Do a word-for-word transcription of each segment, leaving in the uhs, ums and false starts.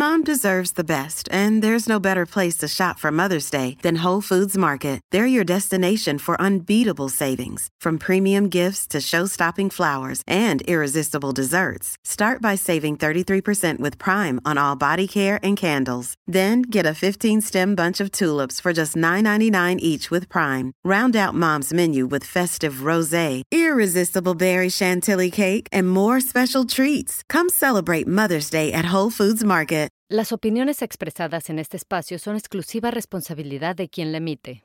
Mom deserves the best, and there's no better place to shop for Mother's Day than Whole Foods Market. They're your destination for unbeatable savings, from premium gifts to show-stopping flowers and irresistible desserts. Start by saving thirty-three percent with Prime on all body care and candles. Then get a fifteen-stem bunch of tulips for just nine ninety-nine each with Prime. Round out Mom's menu with festive rosé, irresistible berry chantilly cake, and more special treats. Come celebrate Mother's Day at Whole Foods Market. Las opiniones expresadas en este espacio son exclusiva responsabilidad de quien la emite.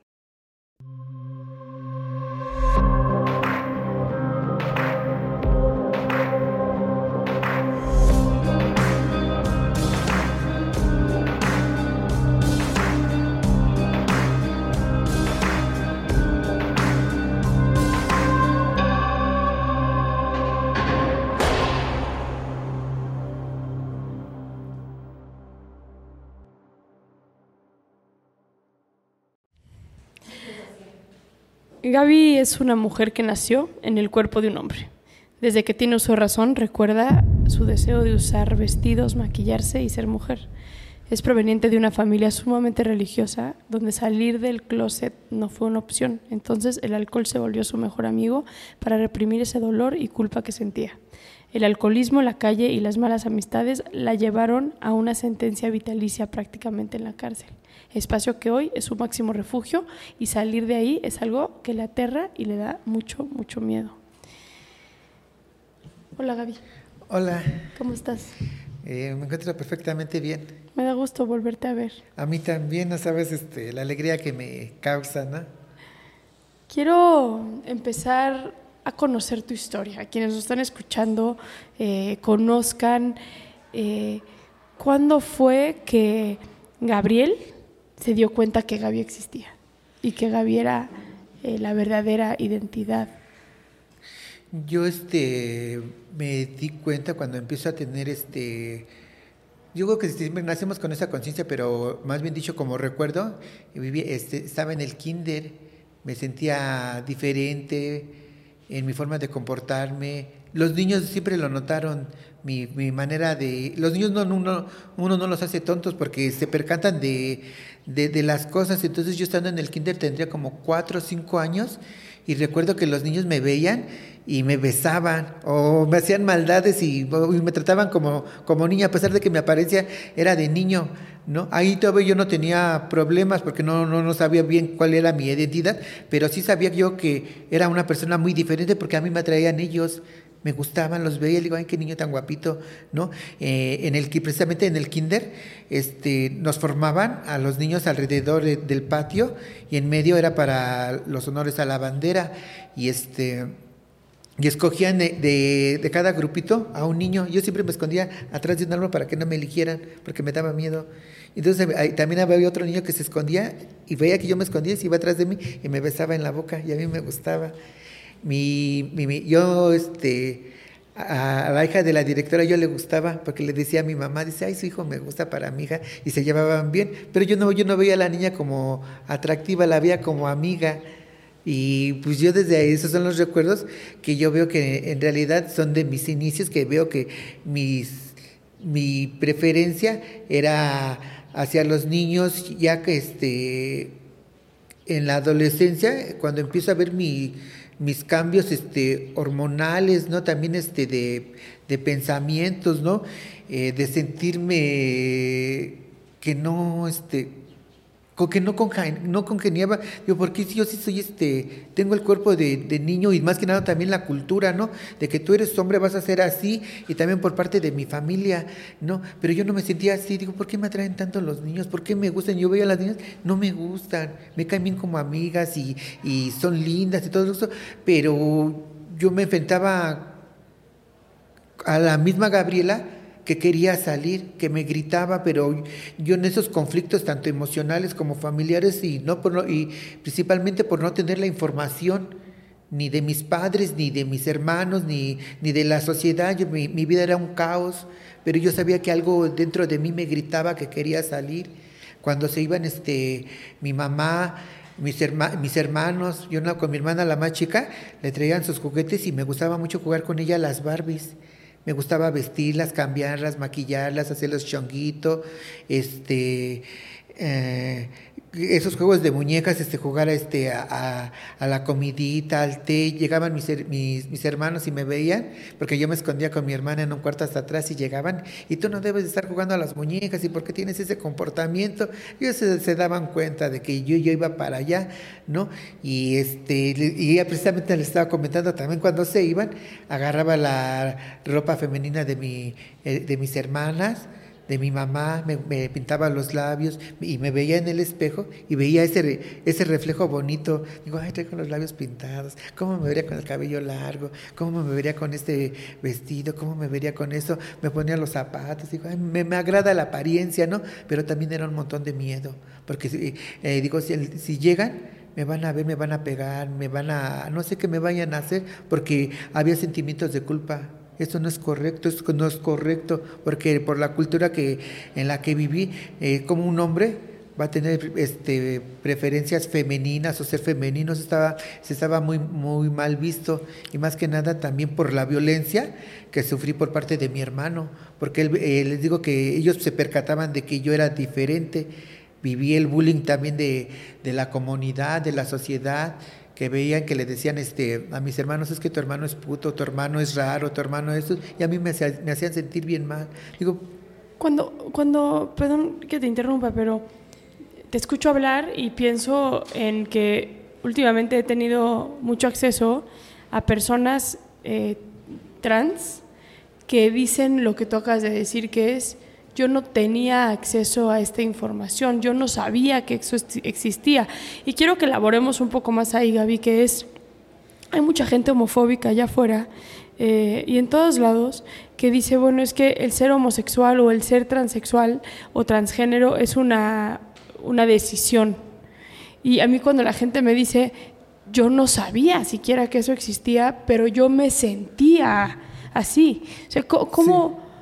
Gaby es una mujer que nació en el cuerpo de un hombre. Desde que tiene uso de razón, recuerda su deseo de usar vestidos, maquillarse y ser mujer. Es proveniente de una familia sumamente religiosa, donde salir del closet no fue una opción. Entonces el alcohol se volvió su mejor amigo para reprimir ese dolor y culpa que sentía. El alcoholismo, la calle y las malas amistades la llevaron a una sentencia vitalicia prácticamente en la cárcel, espacio que hoy es su máximo refugio, y salir de ahí es algo que le aterra y le da mucho, mucho miedo. Hola, Gaby. Hola. ¿Cómo estás? Eh, me encuentro perfectamente bien. Me da gusto volverte a ver. A mí también, no sabes este, la alegría que me causa, ¿no? Quiero empezar a conocer tu historia. Quienes nos están escuchando eh, conozcan eh, cuándo fue que Gabriel se dio cuenta que Gaby existía y que Gaby era eh, la verdadera identidad. Yo este me di cuenta cuando empiezo a tener este yo creo que siempre nacemos con esa conciencia, pero más bien dicho como recuerdo, viví, este, estaba en el kinder, me sentía diferente en mi forma de comportarme. Los niños siempre lo notaron, mi, mi manera de... Los niños no, uno, uno no los hace tontos porque se percatan de, de, de las cosas. Entonces yo estando en el kinder tendría como cuatro o cinco años y recuerdo que los niños me veían y me besaban o me hacían maldades y, y me trataban como, como niña, a pesar de que mi apariencia era de niño, ¿no? Ahí todavía yo no tenía problemas porque no, no, no sabía bien cuál era mi identidad, pero sí sabía yo que era una persona muy diferente porque a mí me atraían ellos, me gustaban, los veía y digo, ay, qué niño tan guapito, ¿no? Eh, en el, precisamente en el kinder este, nos formaban a los niños alrededor de, del patio y en medio era para los honores a la bandera y este... Y escogían de, de, de cada grupito a un niño. Yo siempre me escondía atrás de un árbol para que no me eligieran, porque me daba miedo. Entonces ahí, también había otro niño que se escondía y veía que yo me escondía y se iba atrás de mí y me besaba en la boca y a mí me gustaba. Mi, mi, mi, yo, este, a, a la hija de la directora yo le gustaba porque le decía a mi mamá, dice, ay, su hijo me gusta para mi hija, y se llevaban bien. Pero yo no, yo no veía a la niña como atractiva, la veía como amiga. Y pues yo desde ahí, esos son los recuerdos que yo veo que en realidad son de mis inicios, que veo que mis, mi preferencia era hacia los niños, ya que este, en la adolescencia, cuando empiezo a ver mi, mis cambios este, hormonales, ¿no? También este, de, de pensamientos, ¿no? Eh, de sentirme que no... Este, que no, congen, no congeniaba, digo, porque yo sí soy este, tengo el cuerpo de, de niño y más que nada también la cultura, ¿no? De que tú eres hombre, vas a ser así, y también por parte de mi familia, ¿no? Pero yo no me sentía así, digo, ¿por qué me atraen tanto los niños? ¿Por qué me gustan? Yo veo a las niñas, no me gustan, me caen bien como amigas y, y son lindas y todo eso, pero yo me enfrentaba a la misma Gabriela que quería salir, que me gritaba, pero yo en esos conflictos tanto emocionales como familiares y no por no, y principalmente por no tener la información ni de mis padres, ni de mis hermanos, ni, ni de la sociedad, yo, mi, mi vida era un caos, pero yo sabía que algo dentro de mí me gritaba que quería salir. Cuando se iban este, mi mamá, mis, herma, mis hermanos, yo no, con mi hermana la más chica, le traían sus juguetes y me gustaba mucho jugar con ella las Barbies. Me gustaba vestirlas, cambiarlas, maquillarlas, hacerlos chonguito, este, eh, esos juegos de muñecas, este, jugar a, este, a, a, a la comidita, al té. Llegaban mis, mis, mis hermanos y me veían, porque yo me escondía con mi hermana en un cuarto hasta atrás y llegaban, y tú no debes de estar jugando a las muñecas, ¿y por qué tienes ese comportamiento? Ellos se, se daban cuenta de que yo, yo iba para allá, ¿no? Y, este, y precisamente les estaba comentando también, cuando se iban, agarraba la ropa femenina de, mi, de mis hermanas, de mi mamá, me, me pintaba los labios y me veía en el espejo y veía ese, ese reflejo bonito. Digo, ay, traigo los labios pintados, ¿cómo me vería con el cabello largo? ¿Cómo me vería con este vestido? ¿Cómo me vería con eso? Me ponía los zapatos, digo, ay, me, me agrada la apariencia, ¿no? Pero también era un montón de miedo, porque eh, digo, si, si llegan, me van a ver, me van a pegar, me van a, no sé qué me vayan a hacer, porque había sentimientos de culpa. Esto no es correcto, esto no es correcto, porque por la cultura que en la que viví, eh, como un hombre va a tener este, preferencias femeninas o ser femenino, se estaba, se estaba muy, muy mal visto, y más que nada también por la violencia que sufrí por parte de mi hermano, porque él, eh, les digo que ellos se percataban de que yo era diferente. Viví el bullying también de, de la comunidad, de la sociedad, que veían, que le decían este, a mis hermanos, es que tu hermano es puto, tu hermano es raro, tu hermano es eso, y a mí me, hacía, me hacían sentir bien mal. Digo, cuando, cuando, perdón que te interrumpa, pero te escucho hablar y pienso en que últimamente he tenido mucho acceso a personas eh, trans que dicen lo que tú acabas de decir, que es: yo no tenía acceso a esta información, yo no sabía que eso existía. Y quiero que elaboremos un poco más ahí, Gaby, que es, hay mucha gente homofóbica allá afuera eh, y en todos lados que dice, bueno, es que el ser homosexual o el ser transexual o transgénero es una, una decisión. Y a mí cuando la gente me dice, yo no sabía siquiera que eso existía, pero yo me sentía así. O sea, ¿cómo... Sí.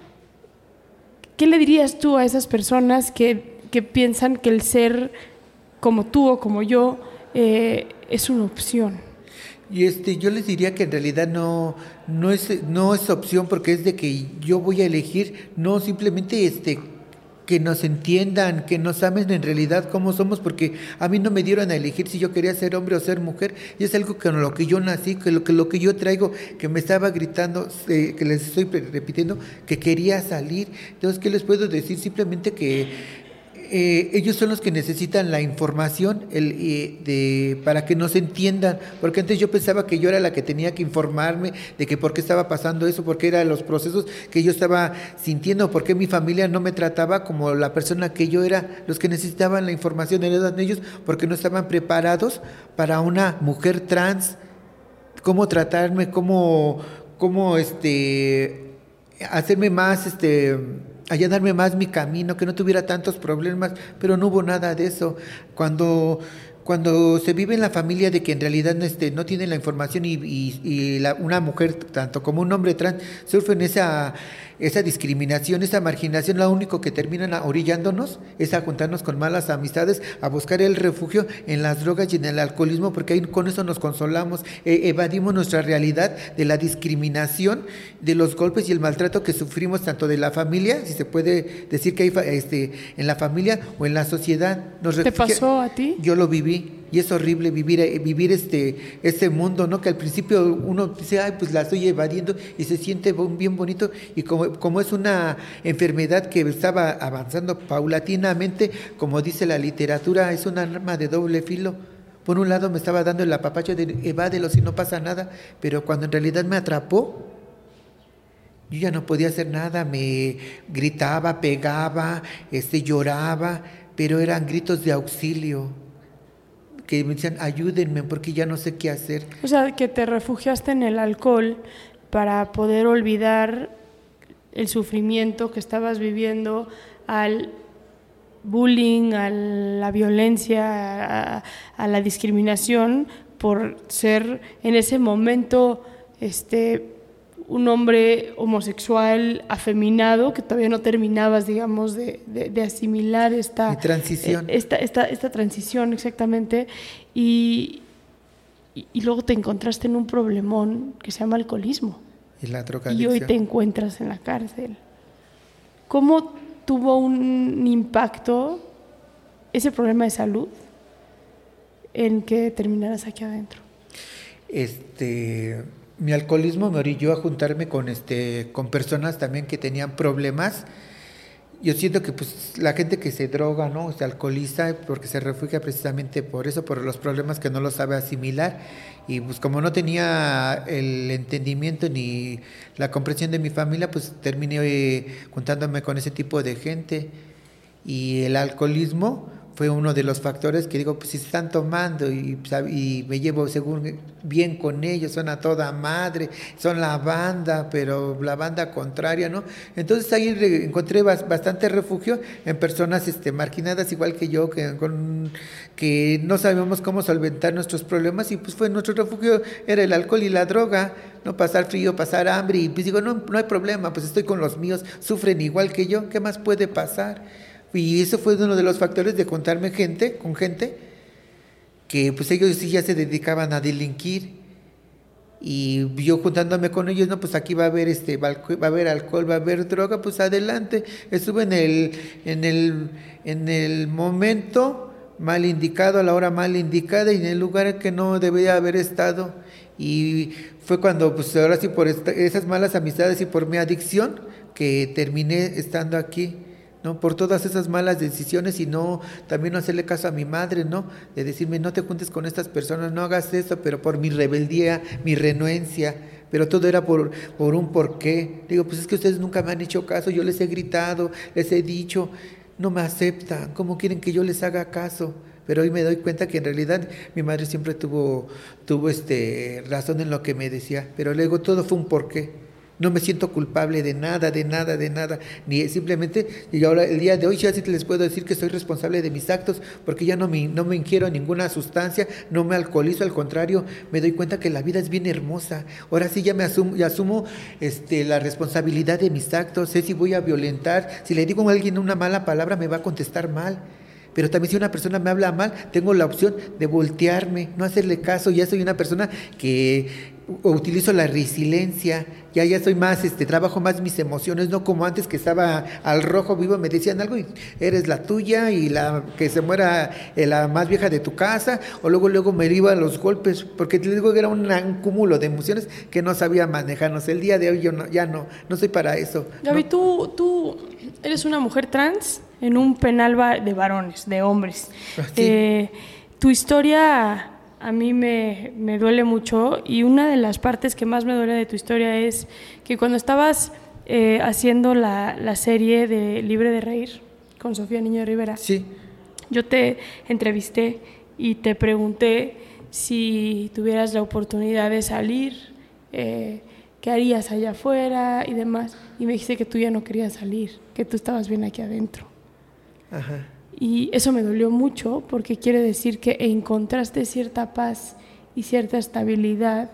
¿Qué le dirías tú a esas personas que, que piensan que el ser como tú o como yo eh, es una opción? Y este, yo les diría que en realidad no, no es, no es opción, porque es de que yo voy a elegir, no simplemente este, que nos entiendan, que nos amen en realidad como somos, porque a mí no me dieron a elegir si yo quería ser hombre o ser mujer, y es algo con lo que yo nací, que lo que, lo que yo traigo, que me estaba gritando, eh, que les estoy repitiendo, que quería salir. Entonces, ¿qué les puedo decir? Simplemente que Eh, ellos son los que necesitan la información el, eh, de, para que nos entiendan, porque antes yo pensaba que yo era la que tenía que informarme de que por qué estaba pasando eso, por qué eran los procesos que yo estaba sintiendo, por qué mi familia no me trataba como la persona que yo era. Los que necesitaban la información eran ellos, porque no estaban preparados para una mujer trans, cómo tratarme, cómo, cómo este, hacerme más... este allanarme más mi camino, que no tuviera tantos problemas, pero no hubo nada de eso. Cuando, cuando se vive en la familia de que en realidad este, no tienen la información y, y, y la, una mujer, tanto como un hombre trans, sufren esa, esa discriminación, esa marginación, lo único que terminan orillándonos es a juntarnos con malas amistades, a buscar el refugio en las drogas y en el alcoholismo, porque ahí con eso nos consolamos, eh, evadimos nuestra realidad de la discriminación, de los golpes y el maltrato que sufrimos tanto de la familia, si se puede decir que hay este, en la familia o en la sociedad. Nos ¿Te refugia... pasó a ti? Yo lo viví. Y es horrible vivir vivir este este mundo, ¿no? Que al principio uno dice, ay, pues la estoy evadiendo, y se siente bien bonito, y como, como es una enfermedad que estaba avanzando paulatinamente, como dice la literatura, es un arma de doble filo. Por un lado me estaba dando el apapacho de evádelo si no pasa nada, pero cuando en realidad me atrapó, yo ya no podía hacer nada, me gritaba, pegaba, este, lloraba, pero eran gritos de auxilio, que me decían, ayúdenme porque ya no sé qué hacer. O sea, que te refugiaste en el alcohol para poder olvidar el sufrimiento que estabas viviendo, al bullying, a la violencia, a, a la discriminación por ser en ese momento este, un hombre homosexual afeminado, que todavía no terminabas, digamos, de, de, de asimilar esta... Mi transición. Esta, esta, esta transición, exactamente, y, y, y luego te encontraste en un problemón que se llama alcoholismo. Y la y drogadicción. hoy te encuentras en la cárcel. ¿Cómo tuvo un impacto ese problema de salud en que terminaras aquí adentro? Este, mi alcoholismo me orilló a juntarme con, este, con personas también que tenían problemas. Yo siento que pues la gente que se droga, ¿no? Se alcoholiza porque se refugia precisamente por eso, por los problemas que no lo sabe asimilar. Y pues como no tenía el entendimiento ni la comprensión de mi familia, pues terminé eh, juntándome con ese tipo de gente. Y el alcoholismo fue uno de los factores que digo, pues si se están tomando y, y me llevo según bien con ellos, son a toda madre, son la banda, pero la banda contraria, ¿no? Entonces ahí re, encontré bastante refugio en personas este, marginadas igual que yo, que, con, que no sabíamos cómo solventar nuestros problemas y pues fue nuestro refugio, era el alcohol y la droga, no pasar frío, pasar hambre y pues digo, no, no hay problema, pues estoy con los míos, sufren igual que yo, ¿qué más puede pasar? Y eso fue uno de los factores de contarme gente, con gente, que pues ellos sí ya se dedicaban a delinquir. Y yo juntándome con ellos, no, pues aquí va a haber este, va a haber alcohol, va a haber droga, pues adelante. Estuve en el, en el, en el momento mal indicado, a la hora mal indicada y en el lugar que no debía haber estado. Y fue cuando, pues ahora sí, por esta, esas malas amistades y por mi adicción, que terminé estando aquí. ¿No? Por todas esas malas decisiones y no también no hacerle caso a mi madre, ¿no? De decirme, no te juntes con estas personas, no hagas eso, pero por mi rebeldía, mi renuencia, pero todo era por, por un porqué. Digo, pues es que ustedes nunca me han hecho caso, yo les he gritado, les he dicho, no me aceptan, ¿cómo quieren que yo les haga caso? Pero hoy me doy cuenta que en realidad mi madre siempre tuvo, tuvo este, razón en lo que me decía, pero luego todo fue un porqué. No me siento culpable de nada, de nada, de nada, ni simplemente, y ahora el día de hoy ya sí les puedo decir que soy responsable de mis actos, porque ya no me, no me ingiero ninguna sustancia, no me alcoholizo, al contrario, me doy cuenta que la vida es bien hermosa. Ahora sí ya me asumo, ya asumo este, la responsabilidad de mis actos, sé si voy a violentar, si le digo a alguien una mala palabra me va a contestar mal. Pero también si una persona me habla mal, tengo la opción de voltearme, no hacerle caso. Ya soy una persona que utilizo la resiliencia, ya ya soy más, este, trabajo más mis emociones, no como antes que estaba al rojo vivo, me decían algo y eres la tuya y la que se muera la más vieja de tu casa, o luego luego me iba a los golpes, porque te digo que era una, un cúmulo de emociones que no sabía manejarnos. El día de hoy yo no, ya no, no soy para eso. Gaby, no. tú, tú eres una mujer trans en un penal de varones, de hombres. Sí. Eh, tu historia a mí me, me duele mucho y una de las partes que más me duele de tu historia es que cuando estabas eh, haciendo la, la serie de Libre de Reír con Sofía Niño de Rivera, sí. Yo te entrevisté y te pregunté si tuvieras la oportunidad de salir, eh, qué harías allá afuera y demás, y me dijiste que tú ya no querías salir, que tú estabas bien aquí adentro. Ajá. Y eso me dolió mucho porque quiere decir que encontraste cierta paz y cierta estabilidad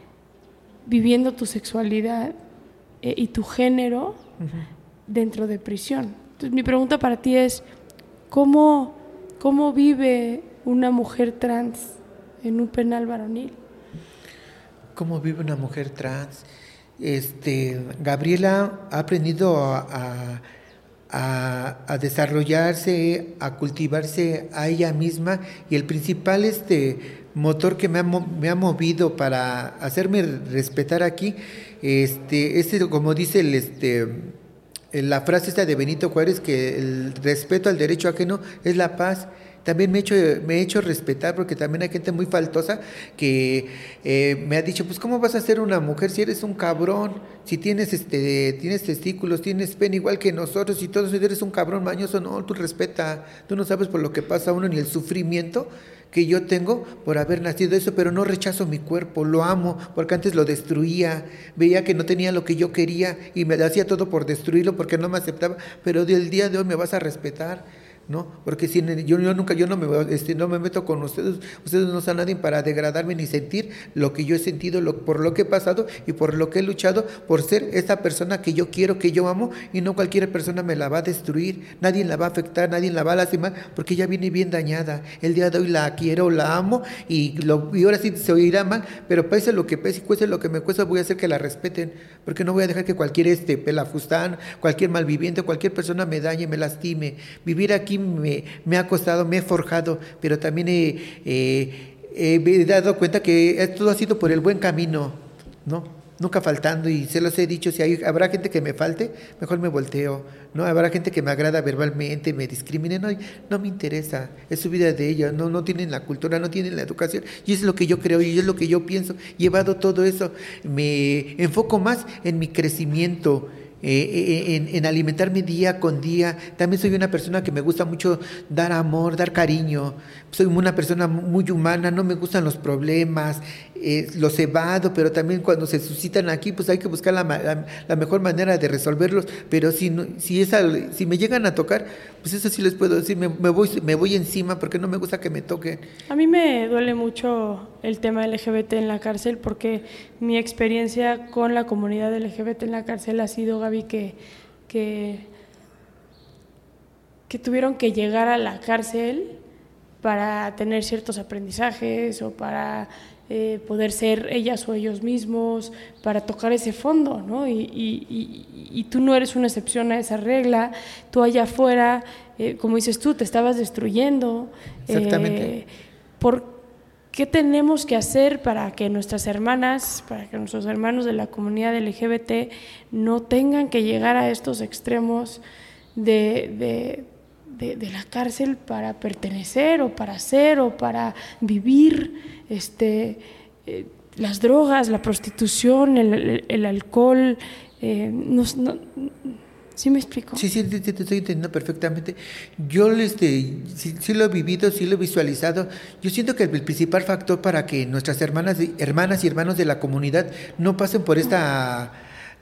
viviendo tu sexualidad eh, y tu género uh-huh. dentro de prisión. Entonces mi pregunta para ti es, ¿cómo, cómo vive una mujer trans en un penal varonil? ¿Cómo vive una mujer trans? Este, Gabriela ha aprendido a... a A, a desarrollarse, a cultivarse a ella misma, y el principal este motor que me ha, me ha movido para hacerme respetar aquí, este, este como dice el, este, la frase esta de Benito Juárez, que el respeto al derecho ajeno es la paz. También me he hecho, me he hecho respetar, porque también hay gente muy faltosa que eh, me ha dicho, pues ¿cómo vas a ser una mujer si eres un cabrón? Si tienes este tienes testículos, tienes pene igual que nosotros y todo, si eres un cabrón mañoso. No, tú respeta, tú no sabes por lo que pasa uno ni el sufrimiento que yo tengo por haber nacido eso, pero no rechazo mi cuerpo, lo amo, porque antes lo destruía, veía que no tenía lo que yo quería y me hacía todo por destruirlo porque no me aceptaba, pero del día de hoy me vas a respetar. ¿no? Porque si yo, yo nunca, yo no me, este, no me meto con ustedes, ustedes no son nadie para degradarme ni sentir lo que yo he sentido, lo, por lo que he pasado y por lo que he luchado, por ser esa persona que yo quiero, que yo amo, y no cualquier persona me la va a destruir, nadie la va a afectar, nadie la va a lastimar, porque ella viene bien dañada. El día de hoy la quiero, la amo, y, lo, y ahora sí se oirá mal, pero pese lo que pese y cueste lo que me cuesta, voy a hacer que la respeten, porque no voy a dejar que cualquier este, pelafustán, cualquier malviviente, cualquier persona me dañe, me lastime. Vivir aquí Me, me ha costado, me he forjado, pero también he, eh, eh, me he dado cuenta que todo ha sido por el buen camino, ¿no? Nunca faltando, y se los he dicho, si hay, habrá gente que me falte, mejor me volteo, ¿no? Habrá gente que me agrada verbalmente, me discrimine, no, no me interesa, es su vida de ellos, no, no tienen la cultura, no tienen la educación, y es lo que yo creo, y es lo que yo pienso. Llevado todo eso, me enfoco más en mi crecimiento, Eh, en, en alimentarme día con día. También soy una persona que me gusta mucho dar amor, dar cariño. Soy una persona muy humana, no me gustan los problemas, eh, los evado, pero también cuando se suscitan aquí, pues hay que buscar la, la, la mejor manera de resolverlos. Pero si no, si, esa, si me llegan a tocar, pues eso sí les puedo decir, me, me, voy, me voy encima porque no me gusta que me toquen. A mí me duele mucho el tema L G B T en la cárcel, porque mi experiencia con la comunidad L G B T en la cárcel ha sido, Gaby, que, que, que tuvieron que llegar a la cárcel para tener ciertos aprendizajes o para eh, poder ser ellas o ellos mismos, para tocar ese fondo, ¿no? Y, y, y, y tú no eres una excepción a esa regla. Tú allá afuera, eh, como dices tú, te estabas destruyendo. Exactamente. Eh, ¿por qué tenemos que hacer para que nuestras hermanas, para que nuestros hermanos de la comunidad L G B T no tengan que llegar a estos extremos de, de, de, de la cárcel para pertenecer o para ser o para vivir? Este, eh, las drogas, la prostitución, el, el, el alcohol, eh, no, no, ¿sí me explico? Sí, sí, te, te estoy entendiendo perfectamente. Yo este, sí, sí lo he vivido, sí lo he visualizado. Yo siento que el principal factor para que nuestras hermanas, hermanas y hermanos de la comunidad no pasen por esta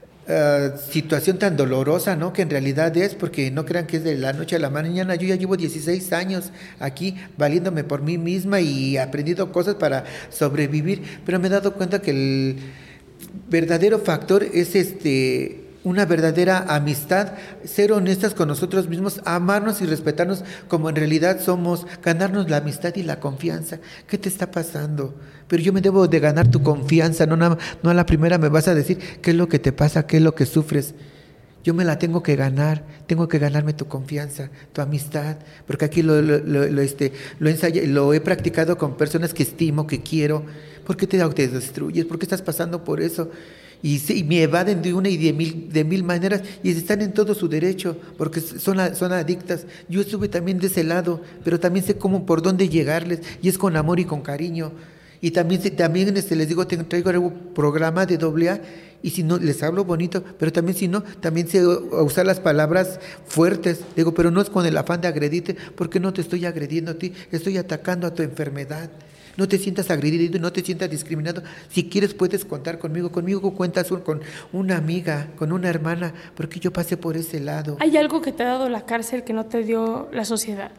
uh, situación tan dolorosa, ¿no? Que en realidad es, porque no crean que es de la noche a la mañana. Yo ya llevo dieciséis años aquí valiéndome por mí misma y aprendido cosas para sobrevivir, pero me he dado cuenta que el verdadero factor es este... una verdadera amistad, ser honestas con nosotros mismos, amarnos y respetarnos como en realidad somos, ganarnos la amistad y la confianza. ¿Qué te está pasando? Pero yo me debo de ganar tu confianza, no, no, no a la primera me vas a decir qué es lo que te pasa, qué es lo que sufres. Yo me la tengo que ganar, tengo que ganarme tu confianza, tu amistad, porque aquí lo, lo, lo, lo, este, lo, ensaya, lo he practicado con personas que estimo, que quiero. ¿Por qué te autodestruyes? ¿Por qué estás pasando por eso? Y, y me evaden de una y de mil, de mil maneras, y están en todo su derecho, porque son, son adictas. Yo estuve también de ese lado, pero también sé cómo, por dónde llegarles, y es con amor y con cariño. Y también, también este, les digo, te traigo un programa de doble A, y si no, les hablo bonito, pero también si no, también sé usar las palabras fuertes. Digo, pero no es con el afán de agredirte, porque no te estoy agrediendo a ti, estoy atacando a tu enfermedad. No te sientas agredido, no te sientas discriminado. Si quieres puedes contar conmigo. Conmigo cuentas con una amiga, con una hermana, porque yo pasé por ese lado. ¿Hay algo que te ha dado la cárcel que no te dio la sociedad?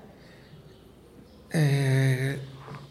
Eh,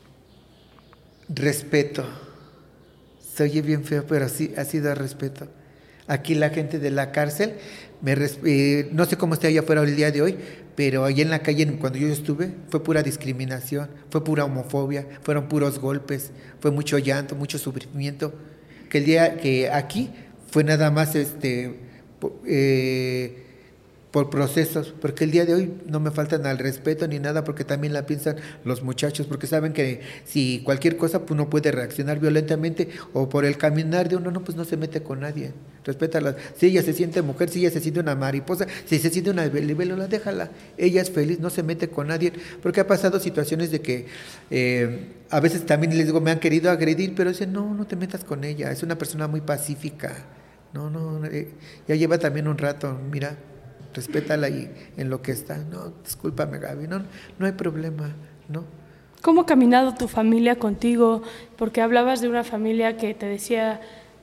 respeto. Se oye bien feo, pero sí ha sido respeto. Aquí la gente de la cárcel, me eh, no sé cómo está allá afuera el día de hoy, pero allá en la calle cuando yo estuve fue pura discriminación, fue pura homofobia, fueron puros golpes, fue mucho llanto, mucho sufrimiento. Que el día que aquí fue nada más este eh, por procesos, porque el día de hoy no me faltan al respeto ni nada, porque también la piensan los muchachos, porque saben que si cualquier cosa pues uno puede reaccionar violentamente, o por el caminar de uno, no, pues no se mete con nadie, respétala. Si ella se siente mujer, si ella se siente una mariposa, si se siente una libélula, déjala, ella es feliz, no se mete con nadie, porque ha pasado situaciones de que eh, a veces también les digo, me han querido agredir, pero dicen, no, no te metas con ella, es una persona muy pacífica, no, no, eh, ya lleva también un rato, mira, respétala ahí en lo que está. No, discúlpame, Gaby, no, no hay problema, ¿no? ¿Cómo ha caminado tu familia contigo? Porque hablabas de una familia que te decía,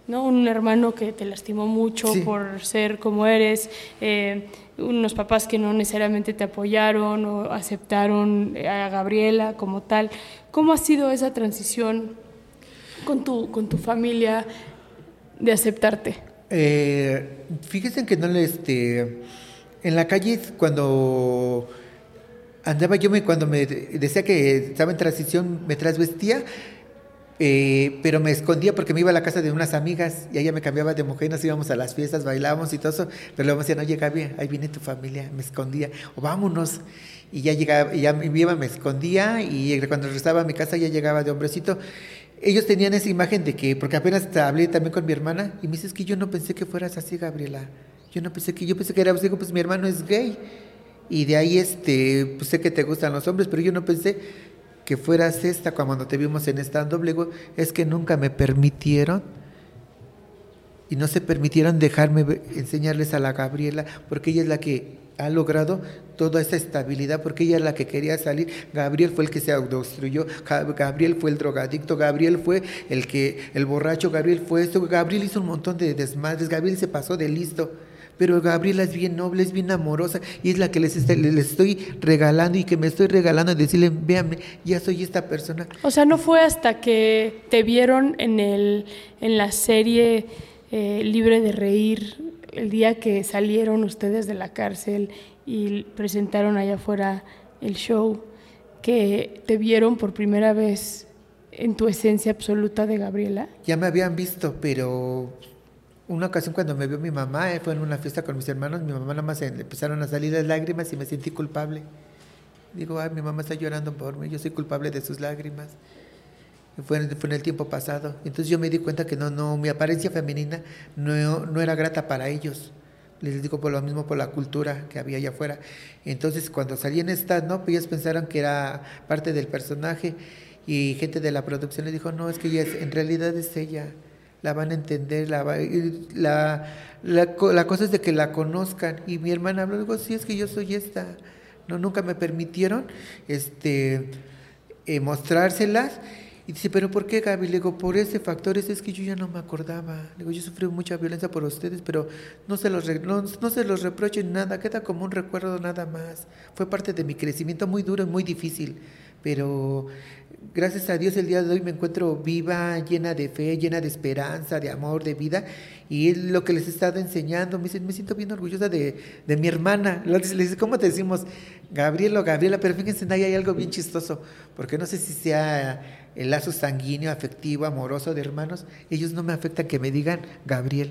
¿no? Un hermano que te lastimó mucho sí. por ser como eres, eh, unos papás que no necesariamente te apoyaron o aceptaron a Gabriela como tal. ¿Cómo ha sido esa transición con tu, con tu familia de aceptarte? Eh, fíjense que no le, este, en la calle cuando andaba yo, me, cuando me decía que estaba en transición, me trasvestía, eh, pero me escondía porque me iba a la casa de unas amigas y ella me cambiaba de mujer, nos íbamos a las fiestas, bailábamos y todo eso, pero luego me decían, oye Gaby, ahí viene tu familia, me escondía, o vámonos, y ya llegaba, y ya me iba, me escondía, y cuando regresaba a mi casa ya llegaba de hombrecito. Ellos tenían esa imagen de que, porque apenas hablé también con mi hermana, y me dice, es que yo no pensé que fueras así, Gabriela, yo no pensé que, yo pensé que eras, digo, pues mi hermano es gay, y de ahí este, pues sé que te gustan los hombres, pero yo no pensé que fueras esta. Cuando te vimos en stand-up, le digo, es que nunca me permitieron, y no se permitieron dejarme enseñarles a la Gabriela, porque ella es la que ha logrado toda esa estabilidad, porque ella es la que quería salir. Gabriel fue el que se autodestruyó, Gabriel fue el drogadicto, Gabriel fue el que, el borracho, Gabriel fue esto, Gabriel hizo un montón de desmadres, Gabriel se pasó de listo, pero Gabriela es bien noble, es bien amorosa, y es la que les, está, les estoy regalando, y que me estoy regalando, decirle, véanme, ya soy esta persona. O sea, no fue hasta que te vieron en, el, en la serie eh, Libre de Reír, el día que salieron ustedes de la cárcel y presentaron allá afuera el show, que te vieron por primera vez en tu esencia absoluta de Gabriela. Ya me habían visto, pero una ocasión cuando me vio mi mamá, eh, fue en una fiesta con mis hermanos, mi mamá nada más le empezaron a salir las lágrimas y me sentí culpable. Digo, ay, mi mamá está llorando por mí, yo soy culpable de sus lágrimas. Fue en, fue en el tiempo pasado. Entonces yo me di cuenta que no, no, mi apariencia femenina no, no era grata para ellos. Les digo por lo mismo, por la cultura que había allá afuera. Entonces cuando salí en esta, ¿no? Pues ellos pensaron que era parte del personaje, y gente de la producción le dijo, no, es que ella es, en realidad es ella, la van a entender, la, va, la, la, la cosa es de que la conozcan. Y mi hermana habló, digo, sí, es que yo soy esta. No, nunca me permitieron este, eh, mostrárselas. Y dice, ¿pero por qué, Gaby? Le digo, por ese factor, es que yo ya no me acordaba. Le digo, yo sufrí mucha violencia por ustedes, pero no se los, no, no se los reprochen nada, queda como un recuerdo nada más. Fue parte de mi crecimiento muy duro y muy difícil, pero gracias a Dios el día de hoy me encuentro viva, llena de fe, llena de esperanza, de amor, de vida, y es lo que les he estado enseñando. Me dicen, me siento bien orgullosa de, de mi hermana. Les dice, ¿cómo te decimos? Gabriel o Gabriela, pero fíjense, ahí hay algo bien chistoso, porque no sé si sea el lazo sanguíneo, afectivo, amoroso de hermanos, ellos no me afectan que me digan Gabriel.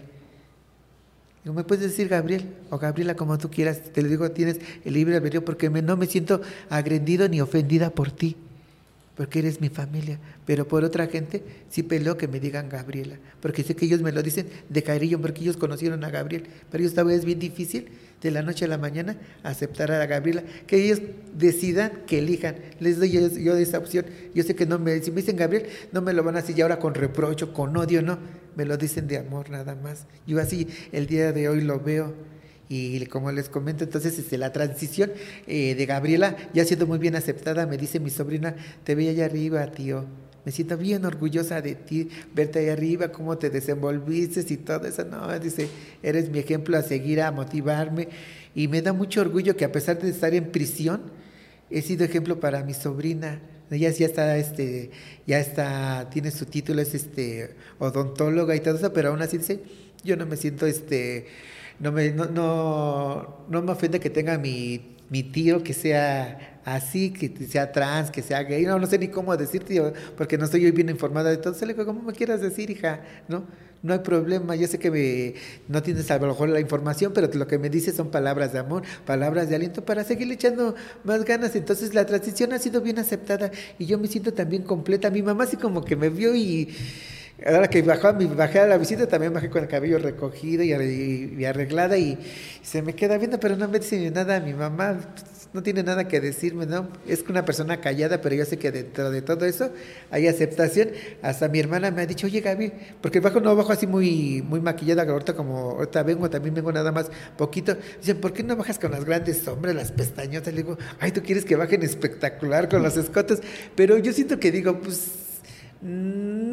No me puedes decir Gabriel o Gabriela como tú quieras, te lo digo, tienes el libre albedrío, porque me, no me siento agredido ni ofendida por ti, porque eres mi familia. Pero por otra gente sí peleo que me digan Gabriela, porque sé que ellos me lo dicen de cariño, porque ellos conocieron a Gabriel, pero ellos esta vez es bien difícil de la noche a la mañana aceptar a la Gabriela, que ellos decidan, que elijan. Les doy yo, yo esa opción. Yo sé que no me, si me dicen Gabriel, no me lo van a decir ya ahora con reprocho, con odio, no, me lo dicen de amor nada más. Yo así el día de hoy lo veo. Y como les comento, entonces este, la transición eh, de Gabriela ya ha sido muy bien aceptada. Me dice mi sobrina, te veía allá arriba, tío, me siento bien orgullosa de ti, verte allá arriba, cómo te desenvolviste y todo eso. No, dice, eres mi ejemplo a seguir, a motivarme, y me da mucho orgullo que a pesar de estar en prisión, he sido ejemplo para mi sobrina. Ella ya está, este, ya está, tiene su título, es este odontóloga y todo eso, pero aún así dice, yo no me siento este No me, no, no, no me ofende que tenga mi, mi tío que sea así, que sea trans, que sea gay. No, no sé ni cómo decir, tío, porque no estoy bien informada de todo. Se le digo, como me quieras decir, hija, ¿no? No hay problema. Yo sé que me, no tienes a lo mejor la información, pero lo que me dices son palabras de amor, palabras de aliento para seguirle echando más ganas. Entonces la transición ha sido bien aceptada y yo me siento también completa. Mi mamá así como que me vio y... Ahora que bajó, bajé a la visita, también bajé con el cabello recogido y, y, y arreglada, y se me queda viendo, pero no me dice nada. Mi mamá no tiene nada que decirme, ¿no? Es una persona callada, pero yo sé que dentro de todo eso hay aceptación. Hasta mi hermana me ha dicho, oye, Gaby, porque bajo no bajo así muy, muy maquillada, ahorita como ahorita vengo, también vengo nada más poquito. Dicen, ¿por qué no bajas con las grandes sombras, las pestañotas? Le digo, ay, tú quieres que bajen espectacular con los escotes, pero yo siento que digo, pues...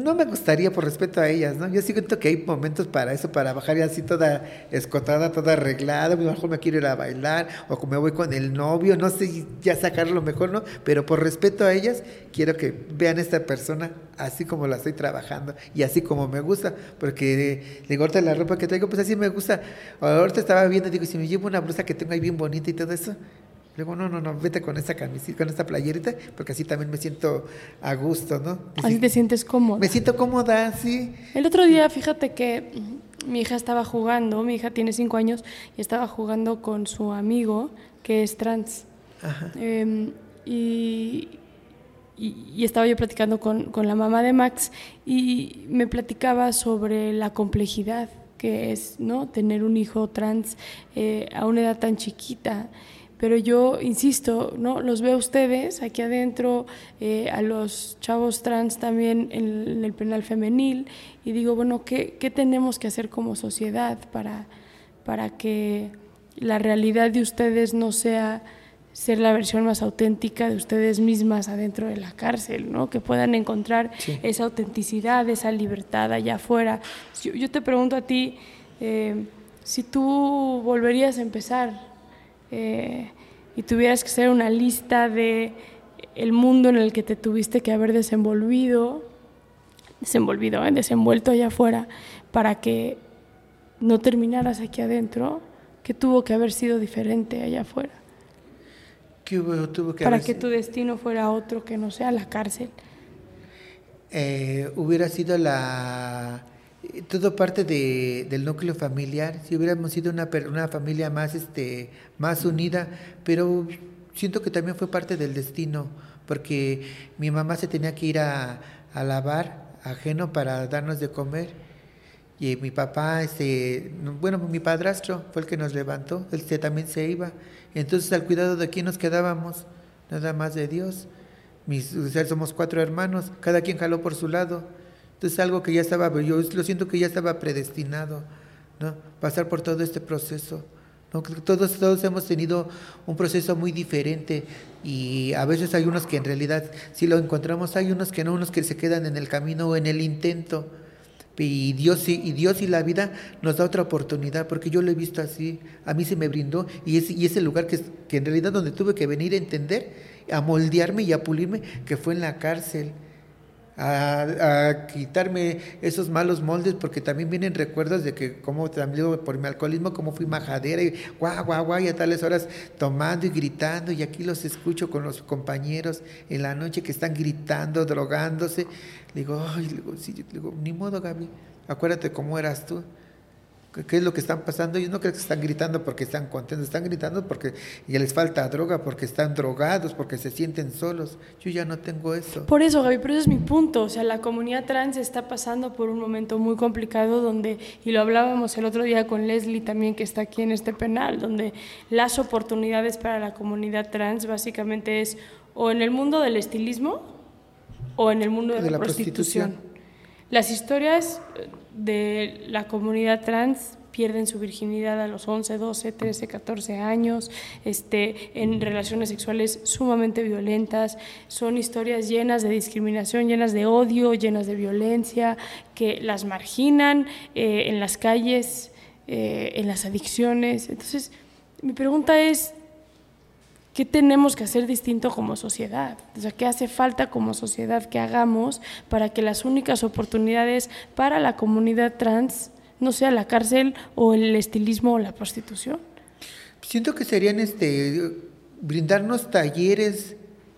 no me gustaría por respeto a ellas, ¿no? Yo siento que hay momentos para eso, para bajar y así toda escotada, toda arreglada, a lo mejor me quiero ir a bailar, o me voy con el novio, no sé, ya sacarlo mejor, ¿no? Pero por respeto a ellas, quiero que vean a esta persona así como la estoy trabajando, y así como me gusta, porque digo, ahorita la ropa que traigo, pues así me gusta. Ahorita estaba viendo, digo, si me llevo una blusa que tengo ahí bien bonita y todo eso, luego, no, no, no, vete con esta camisita, con esta playerita, porque así también me siento a gusto, ¿no? Así, así te sientes cómoda. Me siento cómoda, sí. El otro día, fíjate que mi hija estaba jugando, mi hija tiene cinco años, y estaba jugando con su amigo, que es trans. Ajá. Eh, y, y, y estaba yo platicando con, con la mamá de Max, y me platicaba sobre la complejidad que es, ¿no?, tener un hijo trans eh, a una edad tan chiquita. Pero yo insisto, ¿no?, los veo a ustedes aquí adentro, eh, a los chavos trans también en, en el penal femenil, y digo, bueno, ¿qué, qué tenemos que hacer como sociedad para, para que la realidad de ustedes no sea ser la versión más auténtica de ustedes mismas adentro de la cárcel, ¿no?, que puedan encontrar sí. esa autenticidad, esa libertad allá afuera? Yo, yo te pregunto a ti, eh, si tú volverías a empezar, Eh, y tuvieras que hacer una lista de el mundo en el que te tuviste que haber desenvolvido, desenvolvido, ¿eh? desenvuelto allá afuera, para que no terminaras aquí adentro, ¿qué tuvo que haber sido diferente allá afuera? ¿Qué hubo, tuvo que para haber que sido? Tu destino fuera otro que no sea la cárcel. Eh, hubiera sido la... todo parte de, del núcleo familiar. Si hubiéramos sido una, una familia más, este, más unida, pero siento que también fue parte del destino, porque mi mamá se tenía que ir a, a lavar ajeno para darnos de comer, y mi papá, este, bueno, mi padrastro fue el que nos levantó, él también se iba, entonces al cuidado de quién nos quedábamos, nada más de Dios. Mis, o sea, somos cuatro hermanos, cada quien jaló por su lado. Entonces algo que ya estaba, yo lo siento que ya estaba predestinado, ¿no?, pasar por todo este proceso, ¿no? Todos, todos hemos tenido un proceso muy diferente, y a veces hay unos que en realidad sí lo encontramos, hay unos que no, unos que se quedan en el camino o en el intento, y Dios, y Dios y la vida nos da otra oportunidad, porque yo lo he visto así, a mí se me brindó, y es, y es el lugar que, que en realidad donde tuve que venir a entender, a moldearme y a pulirme, que fue en la cárcel. A, a quitarme esos malos moldes, porque también vienen recuerdos de que como también por mi alcoholismo, como fui majadera y guau, guau, guau, y a tales horas tomando y gritando, y aquí los escucho con los compañeros en la noche que están gritando, drogándose. Le digo, ay, le digo, sí, le digo, ni modo, Gaby, acuérdate cómo eras tú. ¿Qué es lo que están pasando? Ellos no creen que están gritando porque están contentos, están gritando porque ya les falta droga, porque están drogados, porque se sienten solos. Yo ya no tengo eso. Por eso, Gaby, pero ese es mi punto. O sea, la comunidad trans está pasando por un momento muy complicado donde, y lo hablábamos el otro día con Leslie también, que está aquí en este penal, donde las oportunidades para la comunidad trans básicamente es o en el mundo del estilismo o en el mundo de, de la, la prostitución. prostitución. Las historias de la comunidad trans pierden su virginidad a los once, doce, trece, catorce años, este, en relaciones sexuales sumamente violentas. Son historias llenas de discriminación, llenas de odio, llenas de violencia, que las marginan eh, en las calles, eh, en las adicciones. Entonces, mi pregunta es, ¿qué tenemos que hacer distinto como sociedad? O sea, ¿qué hace falta como sociedad que hagamos para que las únicas oportunidades para la comunidad trans no sea la cárcel o el estilismo o la prostitución? Siento que serían este brindarnos talleres,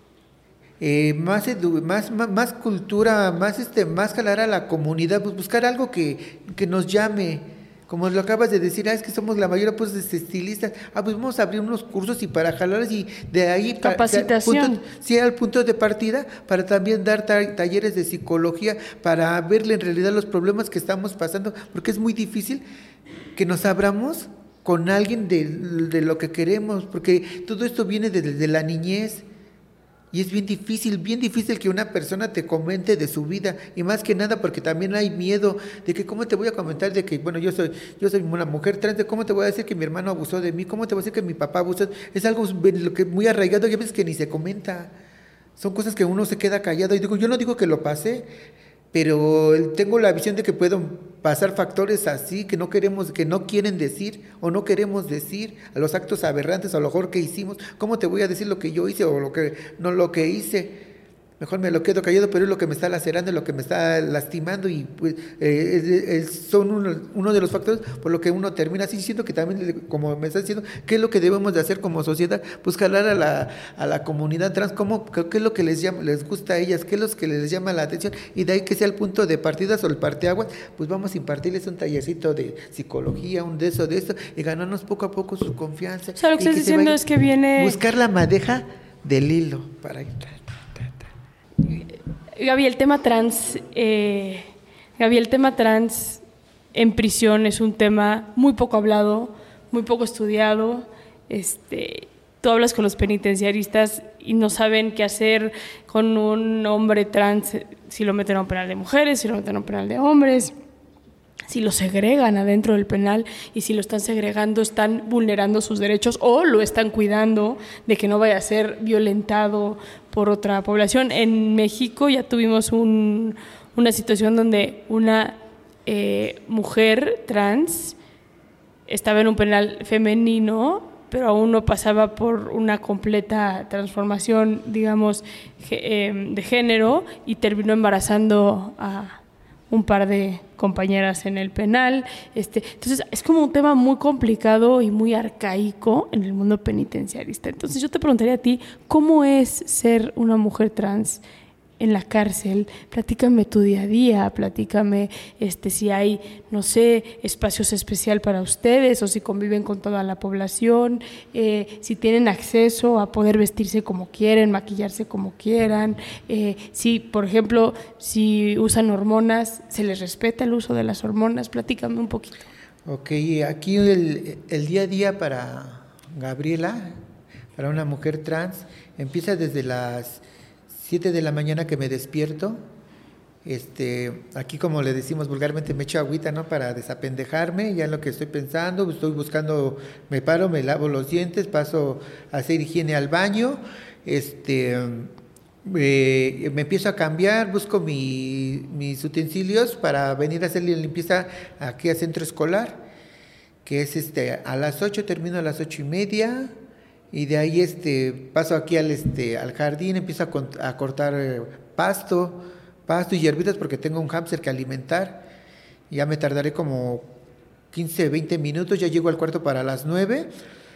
eh, más, edu, más, más más cultura, más este más jalar a la comunidad, pues buscar algo que, que nos llame. Como lo acabas de decir, ah, es que somos la mayoría pues estilistas, ah, pues vamos a abrir unos cursos y para jalar y de ahí capacitación, para, punto, sí, al punto de partida para también dar ta- talleres de psicología para verle en realidad los problemas que estamos pasando, porque es muy difícil que nos abramos con alguien de, de lo que queremos, porque todo esto viene desde de la niñez. Y es bien difícil, bien difícil que una persona te comente de su vida, y más que nada porque también hay miedo de que cómo te voy a comentar de que, bueno, yo soy yo soy una mujer trans, de cómo te voy a decir que mi hermano abusó de mí, cómo te voy a decir que mi papá abusó, es algo muy arraigado y a veces que ni se comenta, son cosas que uno se queda callado, y digo, yo no digo que lo pasé, pero tengo la visión de que pueden pasar factores así que no queremos, que no quieren decir o no queremos decir, a los actos aberrantes, a lo mejor que hicimos. ¿Cómo te voy a decir lo que yo hice o lo que no lo que hice? Mejor me lo quedo callado, pero es lo que me está lacerando, es lo que me está lastimando y pues eh, es, es, son uno, uno de los factores por lo que uno termina así. Siento que también, como me está diciendo, ¿qué es lo que debemos de hacer como sociedad? Pues jalar a la, a la comunidad trans, ¿cómo, qué es lo que les llama, les gusta a ellas, qué es lo que les llama la atención, y de ahí que sea el punto de partida o el parteaguas, pues vamos a impartirles un tallercito de psicología, un de eso, de esto, y ganarnos poco a poco su confianza. O sea, lo que estás diciendo es que viene... Buscar la madeja del hilo para entrar. Gaby, el tema trans, eh, Gaby, el tema trans en prisión es un tema muy poco hablado, muy poco estudiado. Este, tú hablas con los penitenciaristas y no saben qué hacer con un hombre trans, si lo meten a un penal de mujeres, si lo meten a un penal de hombres, si lo segregan adentro del penal, y si lo están segregando están vulnerando sus derechos o lo están cuidando de que no vaya a ser violentado por otra población. En México ya tuvimos un, una situación donde una eh, mujer trans estaba en un penal femenino, pero aún no pasaba por una completa transformación, digamos, de género, y terminó embarazando a un par de compañeras en el penal. Este, entonces, es como un tema muy complicado y muy arcaico en el mundo penitenciarista. Entonces, yo te preguntaría a ti, ¿cómo es ser una mujer trans en la cárcel? Platícame tu día a día, platícame este, si hay, no sé, espacios especial para ustedes o si conviven con toda la población, eh, si tienen acceso a poder vestirse como quieren, maquillarse como quieran, eh, si, por ejemplo, si usan hormonas, ¿se les respeta el uso de las hormonas? Platícame un poquito. Ok, aquí el, el día a día para Gabriela, para una mujer trans, empieza desde las siete de la mañana que me despierto. Este, aquí, como le decimos vulgarmente, me echo agüita, ¿no? Para desapendejarme, ya en lo que estoy pensando, estoy buscando, me paro, me lavo los dientes, paso a hacer higiene al baño, este, eh, me empiezo a cambiar, busco mi, mis utensilios para venir a hacer limpieza aquí al centro escolar, que es este, a las ocho, termino a las ocho y media. Y de ahí este, paso aquí al, este, al jardín, empiezo a, con, a cortar eh, pasto, pasto y hierbitas porque tengo un hámster que alimentar. Ya me tardaré como quince, veinte minutos, ya llego al cuarto para las nueve.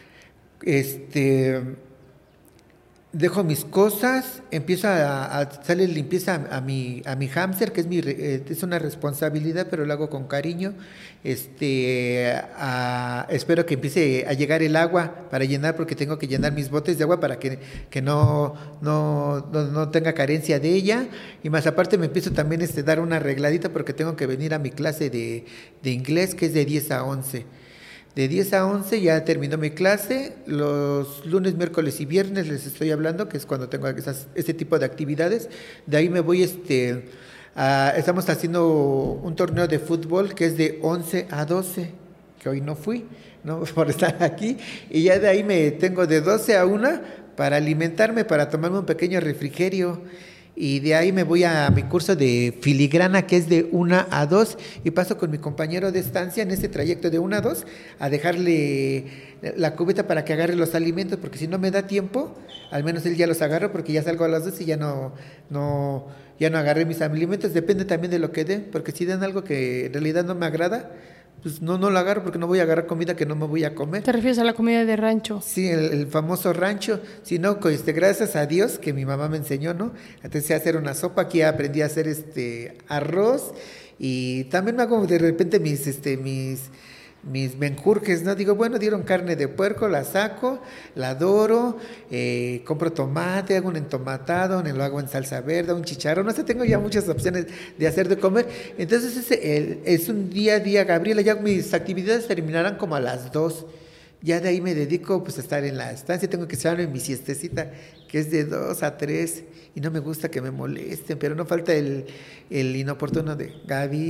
Este, dejo mis cosas, empiezo a, a hacerle limpieza a, a mi a mi hámster, que es mi eh, es una responsabilidad, pero lo hago con cariño. Este, a, espero que empiece a llegar el agua para llenar, porque tengo que llenar mis botes de agua para que, que no, no, no, no tenga carencia de ella. Y más aparte me empiezo también a este, dar una arregladita porque tengo que venir a mi clase de, de inglés, que es de diez a once. De diez a once ya terminó mi clase. Los lunes, miércoles y viernes les estoy hablando, que es cuando tengo esas, este tipo de actividades. De ahí me voy, este, a, estamos haciendo un torneo de fútbol que es de once a doce, que hoy no fui, ¿no? Por estar aquí. Y ya de ahí me tengo de doce a una para alimentarme, para tomarme un pequeño refrigerio. Y de ahí me voy a mi curso de filigrana, que es de una a dos, y paso con mi compañero de estancia en este trayecto de una a dos a dejarle la cubeta para que agarre los alimentos, porque si no me da tiempo, al menos él ya los agarro, porque ya salgo a las dos y ya no, no, ya no agarré mis alimentos. Depende también de lo que den, porque si dan algo que en realidad no me agrada, pues no, no lo agarro, porque no voy a agarrar comida que no me voy a comer. ¿Te refieres a la comida de rancho? Sí, el, el famoso rancho. Si no, este, gracias a Dios que mi mamá me enseñó, ¿no? Entonces a hacer una sopa, aquí aprendí a hacer este arroz, y también me hago de repente mis, este, mis, mis menjurjes, ¿no? Digo, bueno, dieron carne de puerco, la saco, la doro, eh, compro tomate, hago un entomatado, lo hago en salsa verde, un chicharrón, no sé, tengo ya muchas opciones de hacer de comer. Entonces es, el, es un día a día, Gabriela. Ya mis actividades terminarán como a las dos. Ya de ahí me dedico pues a estar en la estancia, tengo que estar en mi siestecita, que es de dos a tres, y no me gusta que me molesten, pero no falta el, el inoportuno de Gaby,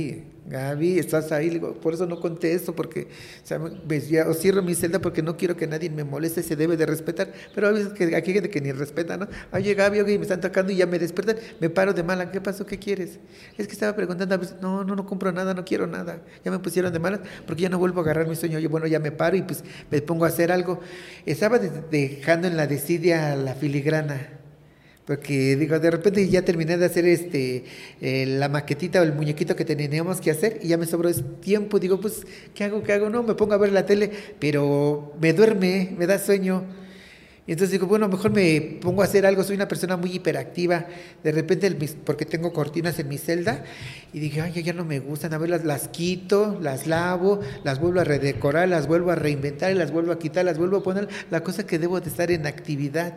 Gaby, estás ahí, le digo, por eso no contesto, porque o, sea, ves, ya, o cierro mi celda porque no quiero que nadie me moleste, se debe de respetar, pero a veces que aquí hay gente que ni respeta, ¿no? Oye, Gaby, oye, me están tocando y ya me despiertan, me paro de mala, ¿qué pasó? ¿Qué quieres? Es que estaba preguntando, a veces, no, no, no compro nada, no quiero nada, ya me pusieron de malas porque ya no vuelvo a agarrar mi sueño. Oye, bueno, ya me paro y pues me pongo a hacer algo. Estaba de, dejando en la desidia la filigrana, porque digo, de repente ya terminé de hacer este eh, la maquetita o el muñequito que teníamos que hacer y ya me sobró ese tiempo. Digo, pues, ¿qué hago? ¿Qué hago? No, me pongo a ver la tele, pero me duerme, me da sueño. Y entonces digo, bueno, mejor me pongo a hacer algo, soy una persona muy hiperactiva, de repente, porque tengo cortinas en mi celda, y dije, ay, ya no me gustan, a ver, las, las quito, las lavo, las vuelvo a redecorar, las vuelvo a reinventar, las vuelvo a quitar, las vuelvo a poner, la cosa que debo de estar en actividad.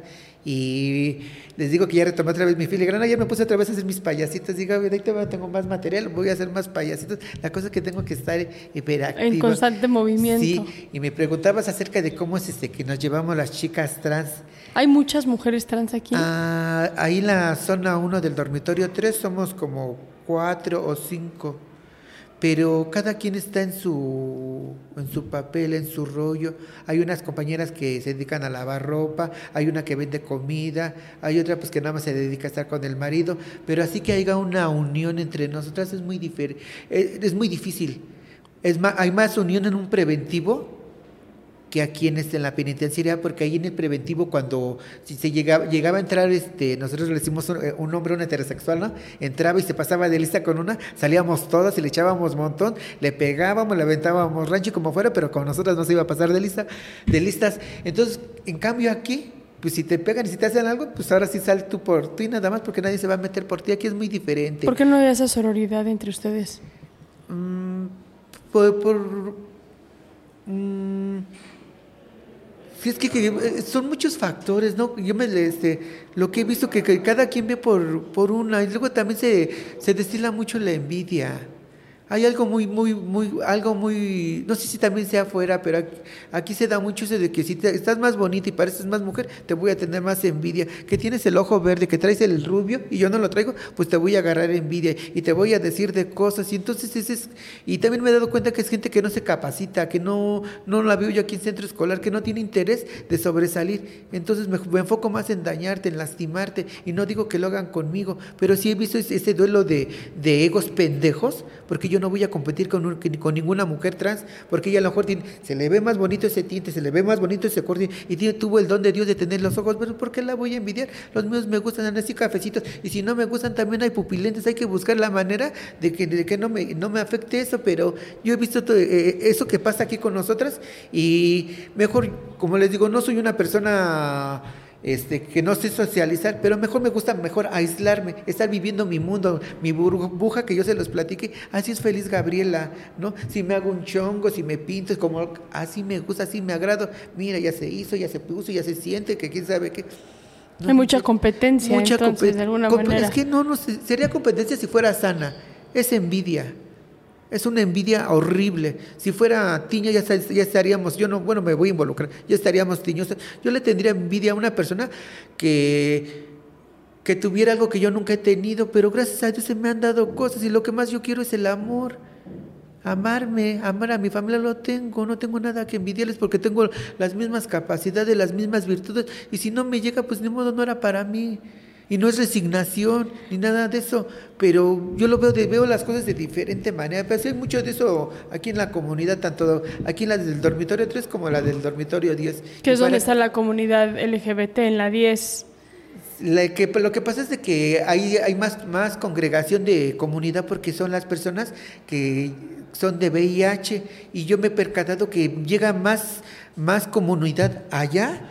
Y les digo que ya retomé otra vez mi filigrana, ya me puse otra vez a hacer mis payasitos, digo, a ver, ahí tengo más material, voy a hacer más payasitos, la cosa es que tengo que estar hiperactiva. En constante movimiento. Sí, y me preguntabas acerca de cómo es este que nos llevamos las chicas trans. ¿Hay muchas mujeres trans aquí? Ah, ahí en la zona uno del dormitorio tres somos como cuatro o cinco, pero cada quien está en su en su papel, en su rollo. Hay unas compañeras que se dedican a lavar ropa, hay una que vende comida, hay otra pues que nada más se dedica a estar con el marido, pero así que haya una unión entre nosotras es muy diferente, es, es muy difícil. Es más, hay más unión en un preventivo que aquí en, este, en la penitenciaria, porque ahí en el preventivo cuando si se llegaba, llegaba a entrar, este, nosotros le decimos un, un hombre, un heterosexual, ¿no? Entraba y se pasaba de lista con una, salíamos todas y le echábamos montón, le pegábamos, le aventábamos rancho como fuera, pero con nosotras no se iba a pasar de lista, de listas. Entonces, en cambio aquí, pues si te pegan y si te hacen algo, pues ahora sí sal tú por ti nada más, porque nadie se va a meter por ti, aquí es muy diferente. ¿Por qué no hay esa sororidad entre ustedes? Mm, por... por mm, Sí, es que, que son muchos factores, ¿no? Yo me este, lo que he visto que, que cada quien ve por, por una, y luego también se, se destila mucho la envidia. Hay algo muy, muy, muy, algo muy, no sé si también sea afuera, pero aquí, aquí se da mucho eso de que si te, estás más bonita y pareces más mujer, te voy a tener más envidia. Que tienes el ojo verde, que traes el rubio y yo no lo traigo, pues te voy a agarrar envidia y te voy a decir de cosas. Y entonces ese es, y también me he dado cuenta que es gente que no se capacita, que no, no la veo yo aquí en centro escolar, que no tiene interés de sobresalir. Entonces me, me enfoco más en dañarte, en lastimarte, y no digo que lo hagan conmigo, pero sí he visto ese, ese duelo de, de egos pendejos, porque yo no voy a competir con, un, con ninguna mujer trans, porque ella a lo mejor tiene, se le ve más bonito ese tinte, se le ve más bonito ese corte y tiene, tuvo el don de Dios de tener los ojos, pero ¿por qué la voy a envidiar? Los míos me gustan así cafecitos, y si no me gustan también hay pupilentes, hay que buscar la manera de que, de que no, me, no me afecte eso, pero yo he visto todo, eh, eso que pasa aquí con nosotras, y mejor, como les digo, no soy una persona... Este, que no sé socializar, pero mejor me gusta mejor aislarme, estar viviendo mi mundo, mi burbuja, que yo se los platique. Así es feliz Gabriela, ¿no? Si me hago un chongo, si me pinto, es como así me gusta, así me agrado. Mira, ya se hizo, ya se puso, ya se siente, que quién sabe qué. No, hay mucha competencia, mucha entonces, comp- de alguna comp- manera. Es que no, no, sería competencia si fuera sana, es envidia. Es una envidia horrible. Si fuera tiña ya, ya estaríamos, yo no, bueno, me voy a involucrar, ya estaríamos tiñosos. Yo le tendría envidia a una persona que, que tuviera algo que yo nunca he tenido, pero gracias a Dios se me han dado cosas y lo que más yo quiero es el amor. Amarme, amar a mi familia lo tengo, no tengo nada que envidiarles porque tengo las mismas capacidades, las mismas virtudes, y si no me llega, pues ni modo, no era para mí. Y no es resignación ni nada de eso, pero yo lo veo, de, veo las cosas de diferente manera. Pero sí hay mucho de eso aquí en la comunidad, tanto aquí en la del dormitorio tres como la del dormitorio diez. ¿Qué es donde está la comunidad L G B T, en la diez? La que, lo que pasa es de que hay, hay más, más congregación de comunidad porque son las personas que son de V I H, y yo me he percatado que llega más, más comunidad allá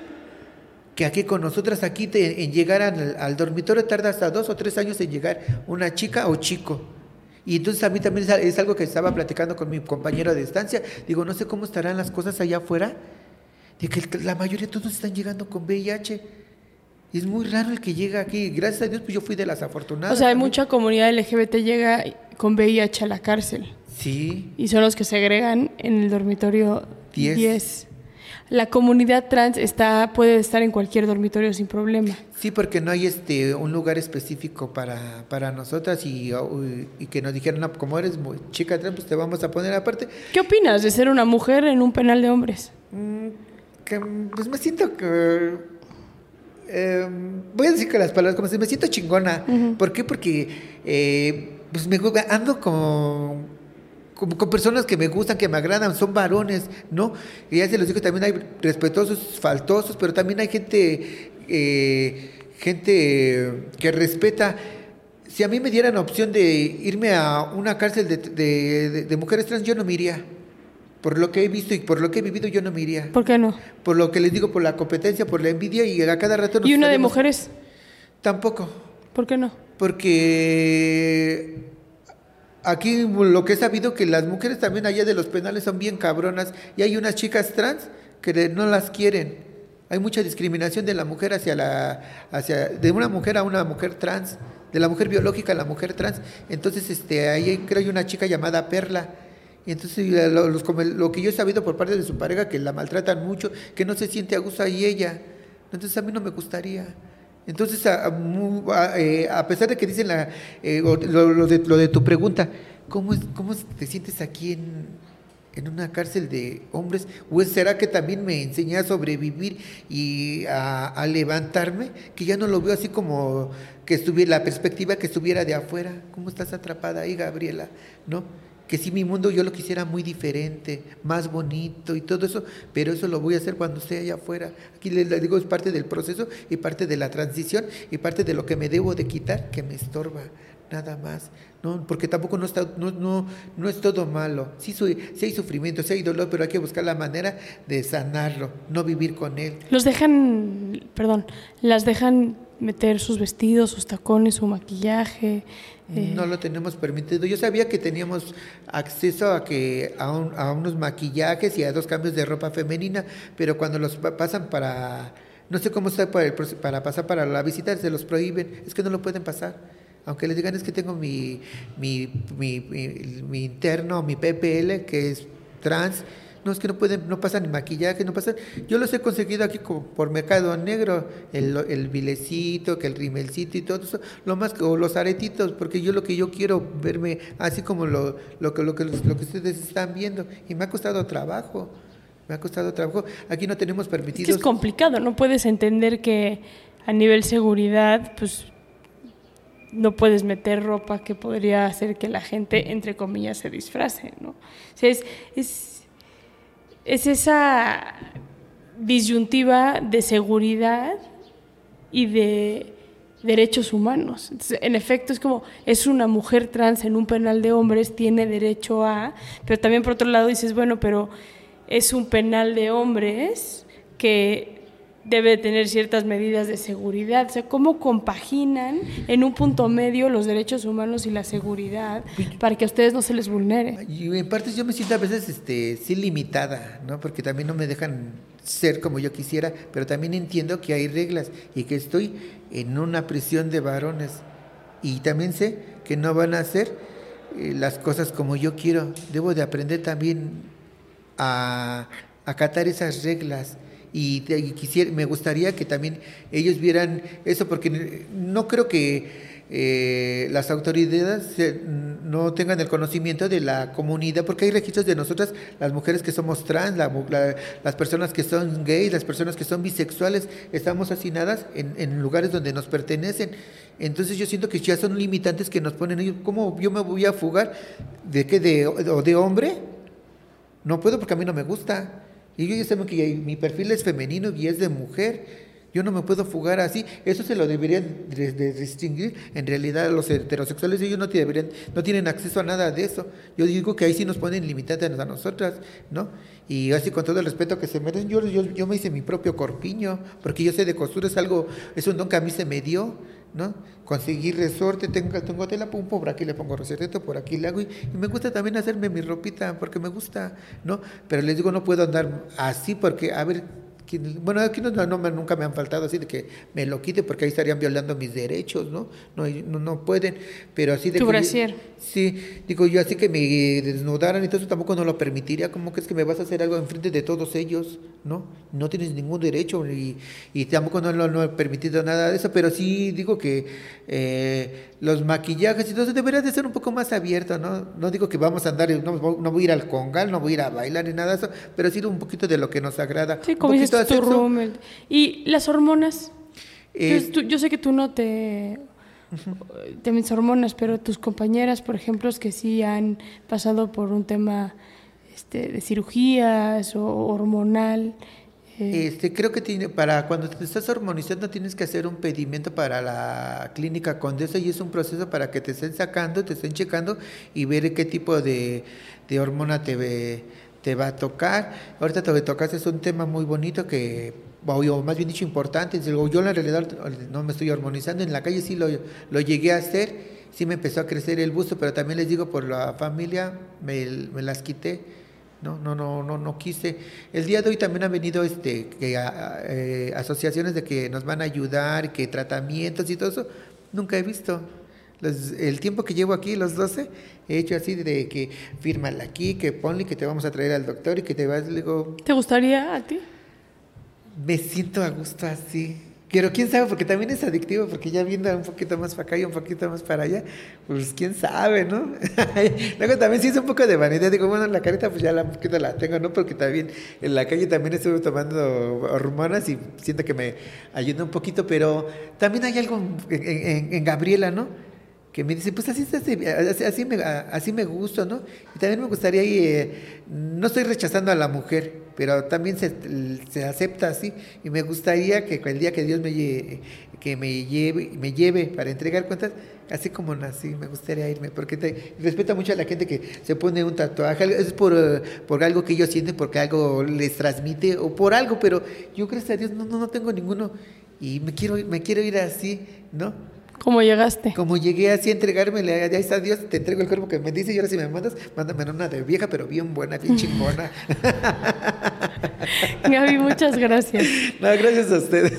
que aquí con nosotras. Aquí te, en llegar al, al dormitorio tarda hasta dos o tres años en llegar una chica o chico. Y entonces a mí también es, es algo que estaba platicando con mi compañero de estancia. Digo, no sé cómo estarán las cosas allá afuera, de que la mayoría de todos están llegando con V I H. Y es muy raro el que llega aquí. Gracias a Dios, pues yo fui de las afortunadas. O sea, hay también. mucha comunidad L G B T llega con V I H a la cárcel. Sí. Y son los que segregan en el dormitorio diez. la comunidad trans está puede estar en cualquier dormitorio sin problema. Sí, porque no hay este un lugar específico para, para nosotras y, y que nos dijeron, no, como eres muy chica trans, pues te vamos a poner aparte. ¿Qué opinas de ser una mujer en un penal de hombres? Mm, que, pues me siento que... Eh, voy a decir que las palabras como si me siento chingona. Uh-huh. ¿Por qué? Porque eh, pues me ando con... Como con personas que me gustan, que me agradan, son varones, ¿no? Y ya se los digo, también hay respetuosos, faltosos, pero también hay gente, eh, gente que respeta. Si a mí me dieran opción de irme a una cárcel de, de, de, de mujeres trans, yo no me iría. Por lo que he visto y por lo que he vivido, yo no me iría. ¿Por qué no? Por lo que les digo, por la competencia, por la envidia y a cada rato... Nos ¿Y una salimos. de mujeres? Tampoco. ¿Por qué no? Porque... Aquí lo que he sabido que las mujeres también allá de los penales son bien cabronas y hay unas chicas trans que no las quieren. Hay mucha discriminación de la mujer hacia la hacia de una mujer a una mujer trans, de la mujer biológica a la mujer trans. Entonces este ahí creo hay una chica llamada Perla. Y entonces lo, los, como lo que yo he sabido por parte de su pareja que la maltratan mucho, que no se siente a gusto ahí ella. Entonces a mí no me gustaría. Entonces, a, a, eh, a pesar de que dicen la, eh, lo, lo, de, lo de tu pregunta, ¿cómo, es, cómo te sientes aquí en, en una cárcel de hombres? ¿O será que también me enseñé a sobrevivir y a, a levantarme? Que ya no lo veo así como que estuviera, la perspectiva que estuviera de afuera. ¿Cómo estás atrapada ahí, Gabriela? ¿No? Que sí, mi mundo yo lo quisiera muy diferente, más bonito y todo eso, pero eso lo voy a hacer cuando esté allá afuera. Aquí les, les digo, es parte del proceso y parte de la transición y parte de lo que me debo de quitar, que me estorba, nada más. No, porque tampoco no está, no, no, no es todo malo. Sí, sí hay sufrimiento, sí hay dolor, pero hay que buscar la manera de sanarlo, no vivir con él. Los dejan, perdón, las dejan meter sus vestidos, sus tacones, su maquillaje. Eh. No lo tenemos permitido. Yo sabía que teníamos acceso a que a, un, a unos maquillajes y a dos cambios de ropa femenina, pero cuando los pasan para, no sé cómo está para, el, para pasar para la visita, se los prohíben. Es que no lo pueden pasar. Aunque les digan es que tengo mi, mi, mi, mi, mi interno, mi P P L, que es trans. No, es que no pueden, no pasan ni maquillaje, no pasan. Yo los he conseguido aquí como por Mercado Negro, el, el vilecito, que el rimelcito y todo eso, lo más, o los aretitos, porque yo lo que yo quiero verme así como lo, lo, que, lo, que, lo que ustedes están viendo, y me ha costado trabajo, me ha costado trabajo. Aquí no tenemos permitidos. Es que es complicado, no puedes entender que a nivel seguridad, pues no puedes meter ropa que podría hacer que la gente, entre comillas, se disfrace, ¿no? O sea, es... es Es esa disyuntiva de seguridad y de derechos humanos. Entonces, en efecto, es como, es una mujer trans en un penal de hombres, tiene derecho a, pero también por otro lado dices, bueno, pero es un penal de hombres que debe tener ciertas medidas de seguridad. O sea, ¿cómo compaginan en un punto medio los derechos humanos y la seguridad para que a ustedes no se les vulnere? Y en parte yo me siento a veces este, sí limitada, ¿no? Porque también no me dejan ser como yo quisiera, pero también entiendo que hay reglas y que estoy en una prisión de varones. Y también sé que no van a hacer eh, las cosas como yo quiero. Debo de aprender también a acatar esas reglas. Y, y quisiera, me gustaría que también ellos vieran eso, porque no creo que eh, las autoridades eh, no tengan el conocimiento de la comunidad, porque hay registros de nosotras, las mujeres que somos trans, la, la, las personas que son gays, las personas que son bisexuales, estamos asignadas en, en lugares donde nos pertenecen. Entonces yo siento que ya son limitantes que nos ponen ellos. ¿Cómo yo me voy a fugar? ¿De qué? ¿De, o de hombre? No puedo porque a mí no me gusta. Y yo ya sé que mi perfil es femenino y es de mujer. Yo no me puedo fugar así. Eso se lo deberían de, de distinguir. En realidad los heterosexuales ellos no deberían, no tienen acceso a nada de eso. Yo digo que ahí sí nos ponen limitantes a nosotras, ¿no? Y así con todo el respeto que se merecen, yo, yo, yo me hice mi propio corpiño, porque yo sé de costura, es algo, es un don que a mí se me dio, ¿no? Conseguí resorte, tengo, tengo tela, pum, por aquí le pongo resorte, por aquí le hago, y, y me gusta también hacerme mi ropita, porque me gusta, ¿no? Pero les digo, no puedo andar así, porque, a ver, Aquí, bueno, aquí no, no, no, nunca me han faltado así de que me lo quite porque ahí estarían violando mis derechos, ¿no? No, no, no pueden, pero así de tu que... brasier. Sí, digo yo así que me desnudaran y todo eso tampoco no lo permitiría. ¿Cómo crees que me vas a hacer algo enfrente de todos ellos? ¿No? No tienes ningún derecho y, y tampoco no, no, no he permitido nada de eso, pero sí digo que eh, los maquillajes y todo eso debería de ser un poco más abierto, ¿no? No digo que vamos a andar, no, no voy a ir al congal, no voy a ir a bailar ni nada de eso, pero sí un poquito de lo que nos agrada. Sí, como dices, tu room. Y las hormonas. Eh, yo, yo sé que tú no te... Uh-huh. de mis hormonas, pero tus compañeras, por ejemplo, que sí han pasado por un tema este, de cirugías o hormonal. Eh. Este, creo que tiene, para cuando te estás hormonizando tienes que hacer un pedimento para la clínica Condesa y es un proceso para que te estén sacando, te estén checando y ver qué tipo de, de hormona te ve, te va a tocar. Ahorita te tocaste, es un tema muy bonito que... o más bien dicho importante, digo, yo en realidad no me estoy hormonizando, en la calle sí lo, lo llegué a hacer, sí me empezó a crecer el busto, pero también les digo, por la familia me, me las quité, no, no, no, no, no quise. El día de hoy también han venido este, que, a, eh, asociaciones de que nos van a ayudar, que tratamientos y todo eso, nunca he visto. Los, el tiempo que llevo aquí, los doce, he hecho así de que fírmala aquí, que ponle, que te vamos a traer al doctor y que te vas, le digo... ¿Te gustaría a ti? Me siento a gusto así. Pero quién sabe, porque también es adictivo, porque ya viendo un poquito más para acá y un poquito más para allá, pues quién sabe, ¿no? Luego también sí es un poco de vanidad, digo, bueno, la carita pues ya la, un poquito la tengo, ¿no? Porque también en la calle también estuve tomando hormonas y siento que me ayuda un poquito, pero también hay algo en, en, en Gabriela, ¿no? Que me dice, pues así, así, así, me, así me gusta, ¿no? Y también me gustaría, eh, no estoy rechazando a la mujer, pero también se, se acepta así, y me gustaría que el día que Dios me lleve, que me lleve, me lleve para entregar cuentas, así como nací, me gustaría irme, porque te, respeto mucho a la gente que se pone un tatuaje, es por, por algo que ellos sienten, porque algo les transmite, o por algo, pero yo gracias a Dios no, no, no tengo ninguno, y me quiero, me quiero ir así, ¿no? ¿Cómo llegaste? Como llegué así a entregármele, ahí está Dios, te entrego el cuerpo que me dice y ahora si me mandas, mándame una de vieja, pero bien buena, bien chingona. Gaby, muchas gracias. No, gracias a ustedes.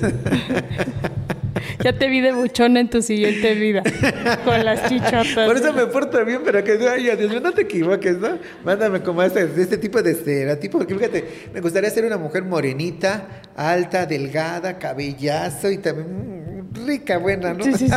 Ya te vi de buchona en tu siguiente vida, con las chichotas. Por eso me porto bien, pero que ay, Dios mío, no te equivoques, ¿no? Mándame como este, este tipo de estereotipo, porque fíjate, me gustaría ser una mujer morenita, alta, delgada, cabellazo y también rica, buena, ¿no? Sí, sí, sí.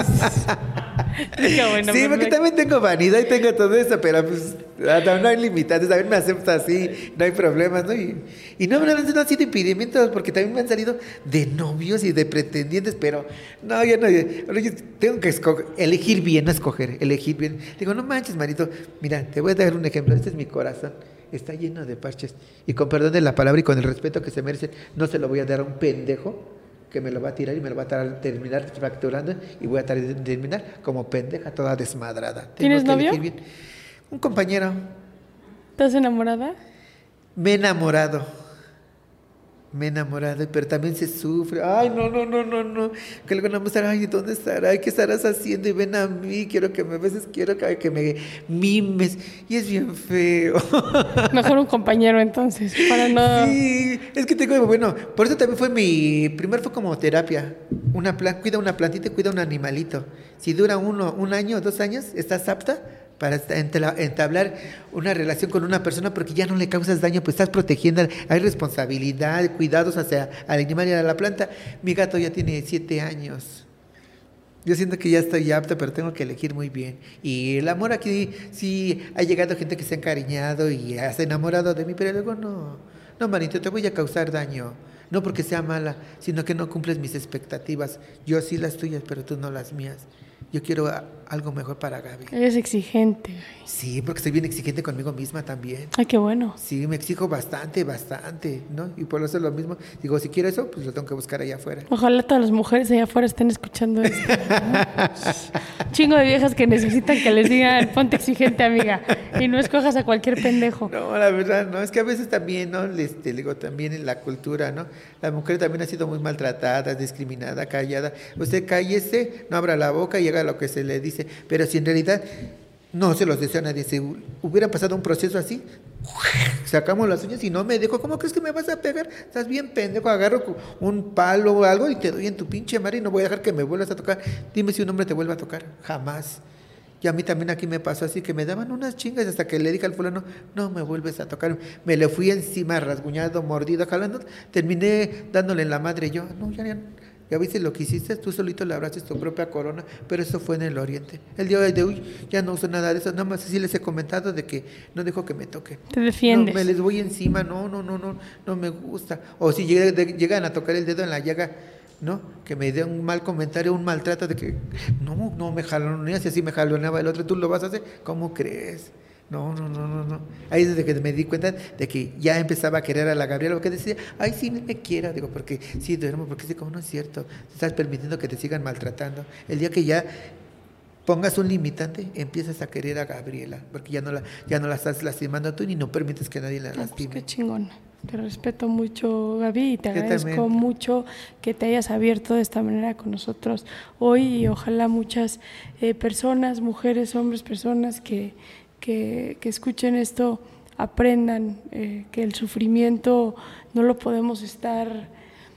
Rica, buena. Sí, porque también tengo vanidad y tengo todo eso, pero pues no hay limitantes, también me acepto así, no hay problemas, ¿no? Y, y no, no, no, no han sido impedimentos, porque también me han salido de novios y de pretendientes, pero no, yo no, yo tengo que escoger, elegir bien, no escoger, elegir bien. Digo, no manches, marito, mira, te voy a dar un ejemplo, este es mi corazón. Está lleno de parches. Y con perdón de la palabra y con el respeto que se merecen, no se lo voy a dar a un pendejo que me lo va a tirar y me lo va a terminar fracturando y voy a terminar como pendeja toda desmadrada. ¿Tienes novio? Bien. Un compañero. ¿Estás enamorada? Me he enamorado. Me he enamorado, pero también se sufre. Ay, no, no, no, no, no. Que luego no me estará, ay, ¿dónde estará? Ay, ¿qué estarás haciendo? Y ven a mí, quiero que me beses, quiero que, que me mimes. Y es bien feo. Mejor un compañero entonces, para no... Sí, es que tengo, bueno, por eso también fue mi, primer fue como terapia. Una plan, cuida una plantita y cuida un animalito. Si dura uno, un año o dos años, estás apta para entablar una relación con una persona porque ya no le causas daño, pues estás protegiendo, hay responsabilidad, cuidados hacia el animal y a la planta. Mi gato ya tiene siete años. Yo siento que ya estoy apta, pero tengo que elegir muy bien. Y el amor aquí, sí, ha llegado gente que se ha encariñado y se ha enamorado de mí, pero luego no, no, manito, te voy a causar daño. No porque sea mala, sino que no cumples mis expectativas. Yo sí las tuyas, pero tú no las mías. Yo quiero algo mejor para Gaby. Eres exigente. Sí, porque soy bien exigente conmigo misma también. Ay, qué bueno. Sí, me exijo bastante, bastante, ¿no? Y por eso es lo mismo. Digo, si quiero eso, pues lo tengo que buscar allá afuera. Ojalá todas las mujeres allá afuera estén escuchando esto, ¿no? Chingo de viejas que necesitan que les digan, ponte exigente, amiga, y no escojas a cualquier pendejo. No, la verdad, no. Es que a veces también, ¿no? Este, digo, también en la cultura, ¿no? La mujer también ha sido muy maltratada, discriminada, callada. Usted cállese, no abra la boca y haga lo que se le dice. Pero si en realidad No se los deseo a nadie. Si hubiera pasado un proceso así, sacamos las uñas y no me dejo. ¿Cómo crees que me vas a pegar? Estás bien pendejo. Agarro un palo o algo y te doy en tu pinche madre y no voy a dejar que me vuelvas a tocar. Dime si un hombre te vuelve a tocar. Jamás. Y a mí también aquí me pasó así, que me daban unas chingas hasta que le dije al fulano, no me vuelves a tocar. Me le fui encima, rasguñado, mordido, jalando. Terminé dándole en la madre yo. No, ya, ya, ya viste lo que hiciste, tú solito le abraces tu propia corona, pero eso fue en el oriente. El día de hoy ya no uso nada de eso, nada más así les he comentado de que no dejo que me toque. Te defiendes. No, me les voy encima, no, no, no, no, no me gusta. O si llegan, de, llegan a tocar el dedo en la llaga, ¿no? Que me dé un mal comentario, un maltrato de que, no, no me jaloneas y así me jaloneaba el otro, ¿tú lo vas a hacer? ¿Cómo crees? No, no, no, no, no. Ahí es desde que me di cuenta de que ya empezaba a querer a la Gabriela, porque decía, ay, sí, me quiero, digo, porque sí duermo, porque sí, como no es cierto, estás permitiendo que te sigan maltratando. El día que ya pongas un limitante, empiezas a querer a Gabriela, porque ya no la, ya no la estás lastimando tú, ni no permites que nadie la No, lastime. pues qué chingón. Te respeto mucho, Gaby, y te Yo agradezco también. mucho que te hayas abierto de esta manera con nosotros hoy, y ojalá muchas eh, personas, mujeres, hombres, personas que, que, que escuchen esto aprendan eh, que el sufrimiento no lo podemos estar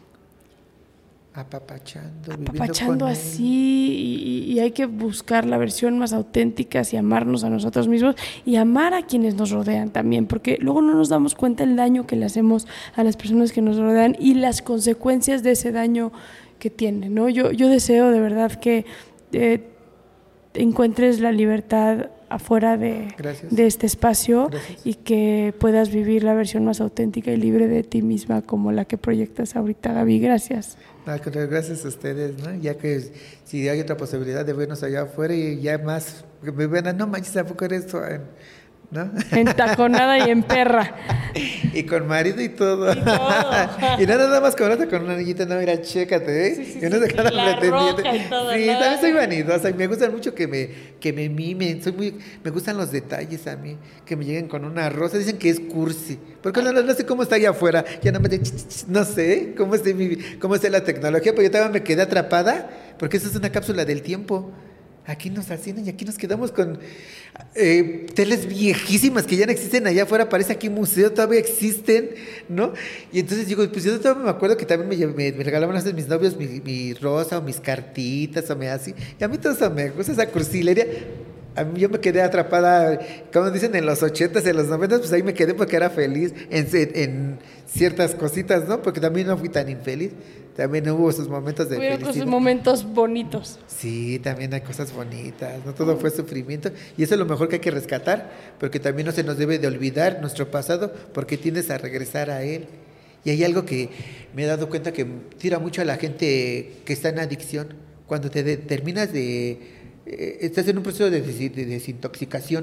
Apapachando, apapachando viviendo con así, y, y hay que buscar la versión más auténtica y amarnos a nosotros mismos y amar a quienes nos rodean también, porque luego no nos damos cuenta el daño que le hacemos a las personas que nos rodean y las consecuencias de ese daño que tienen, ¿no? Yo, yo deseo de verdad que eh, encuentres la libertad afuera de, de este espacio. Gracias. Y que puedas vivir la versión más auténtica y libre de ti misma como la que proyectas ahorita, Gaby. Gracias. Gracias a ustedes, ¿no? Ya que si hay otra posibilidad de vernos allá afuera y ya más, que me vean, no manches, tampoco eres tú, ¿no? Entaconada y en perra. Y con marido y todo. Y todo. Y no nada más con, con una niñita, no, mira, chécate, ¿eh? Sí, sí, Yo no sí, sé cada la roca y todo, sí, ¿no? también soy vanidosa y me gusta mucho que me, que me mimen, soy muy, me gustan los detalles a mí, que me lleguen con una rosa, dicen que es cursi, porque no, no, no sé cómo está allá afuera, ya no me no sé cómo esté mi, cómo esté la tecnología, pero yo todavía me quedé atrapada, porque esa es una cápsula del tiempo. Aquí nos fascinan y aquí nos quedamos con eh, teles viejísimas que ya no existen allá afuera, parece aquí museo, todavía existen, ¿no? Y entonces digo, pues yo todavía me acuerdo que también me, me, me regalaban a mis novios mi, mi rosa o mis cartitas o me así, y a mí todo eso me gusta, esa cursilería. A mí yo me quedé atrapada, como dicen en los ochentas, en los noventas, pues ahí me quedé porque era feliz en, en, en ciertas cositas, ¿no? Porque también no fui tan infeliz, también hubo sus momentos de Hubo felicidad. sus momentos bonitos. Sí, también hay cosas bonitas, no todo fue sufrimiento, y eso es lo mejor que hay que rescatar, porque también no se nos debe de olvidar nuestro pasado, porque tiendes a regresar a él. Y hay algo que me he dado cuenta que tira mucho a la gente que está en adicción, cuando te de, terminas de... estás en un proceso de, de, de desintoxicación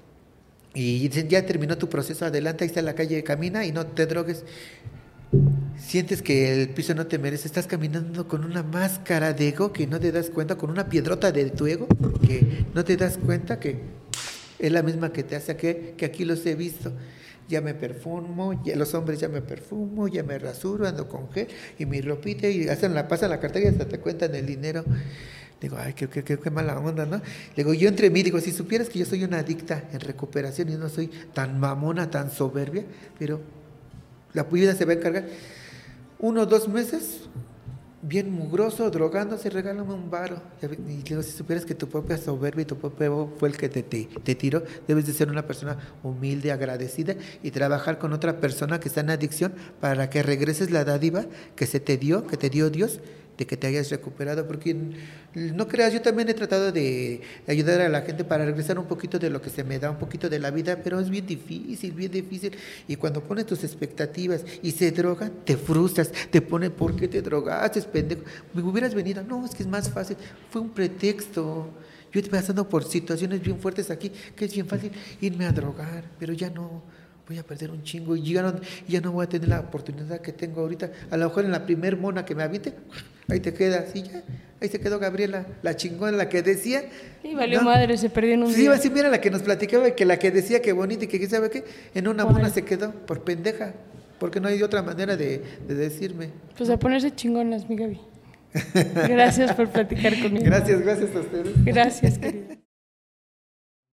y dicen, ya terminó tu proceso, adelante, ahí está en la calle, camina y no te drogues. Sientes que el piso no te merece, estás caminando con una máscara de ego que no te das cuenta, con una piedrota de tu ego que no te das cuenta que es la misma que te hace que, que aquí los he visto. Ya me perfumo, ya los hombres ya me perfumo, ya me rasuro, ando con gel y mi ropita y hacen la pasa la cartera y hasta te cuentan el dinero. Digo, ay, qué, qué, qué, qué mala onda, ¿no? Digo, yo entre mí, digo, si supieras que yo soy una adicta en recuperación y no soy tan mamona, tan soberbia, pero la vida se va a encargar. Uno o dos meses, bien mugroso, drogándose, regálame un varo. Y digo, si supieras que tu propia soberbia y tu propio ego fue el que te, te, te tiró, debes de ser una persona humilde, agradecida y trabajar con otra persona que está en adicción para que regreses la dádiva que se te dio, que te dio Dios, de que te hayas recuperado, porque no creas, yo también he tratado de ayudar a la gente para regresar un poquito de lo que se me da, un poquito de la vida, pero es bien difícil, bien difícil, y cuando pones tus expectativas y se drogan, te frustras, te ponen, ¿por qué te drogaste, pendejo? Me hubieras venido, no, es que es más fácil, fue un pretexto, yo estoy pasando por situaciones bien fuertes aquí, que es bien fácil irme a drogar, pero ya no, voy a perder un chingo, y ya no, ya no voy a tener la oportunidad que tengo ahorita, a lo mejor en la primer mona que me aviente, ahí te quedas, y ya, ahí se quedó Gabriela, la chingona, la que decía. Y valió no, madre, se perdió en un sí, día. así, mira la que nos platicaba, que la que decía que bonita y que sabe qué, en una mona se quedó, por pendeja, porque no hay otra manera de, de decirme. Pues a ponerse chingonas, mi Gaby. Gracias por platicar conmigo. Gracias, gracias a ustedes. Gracias, querida.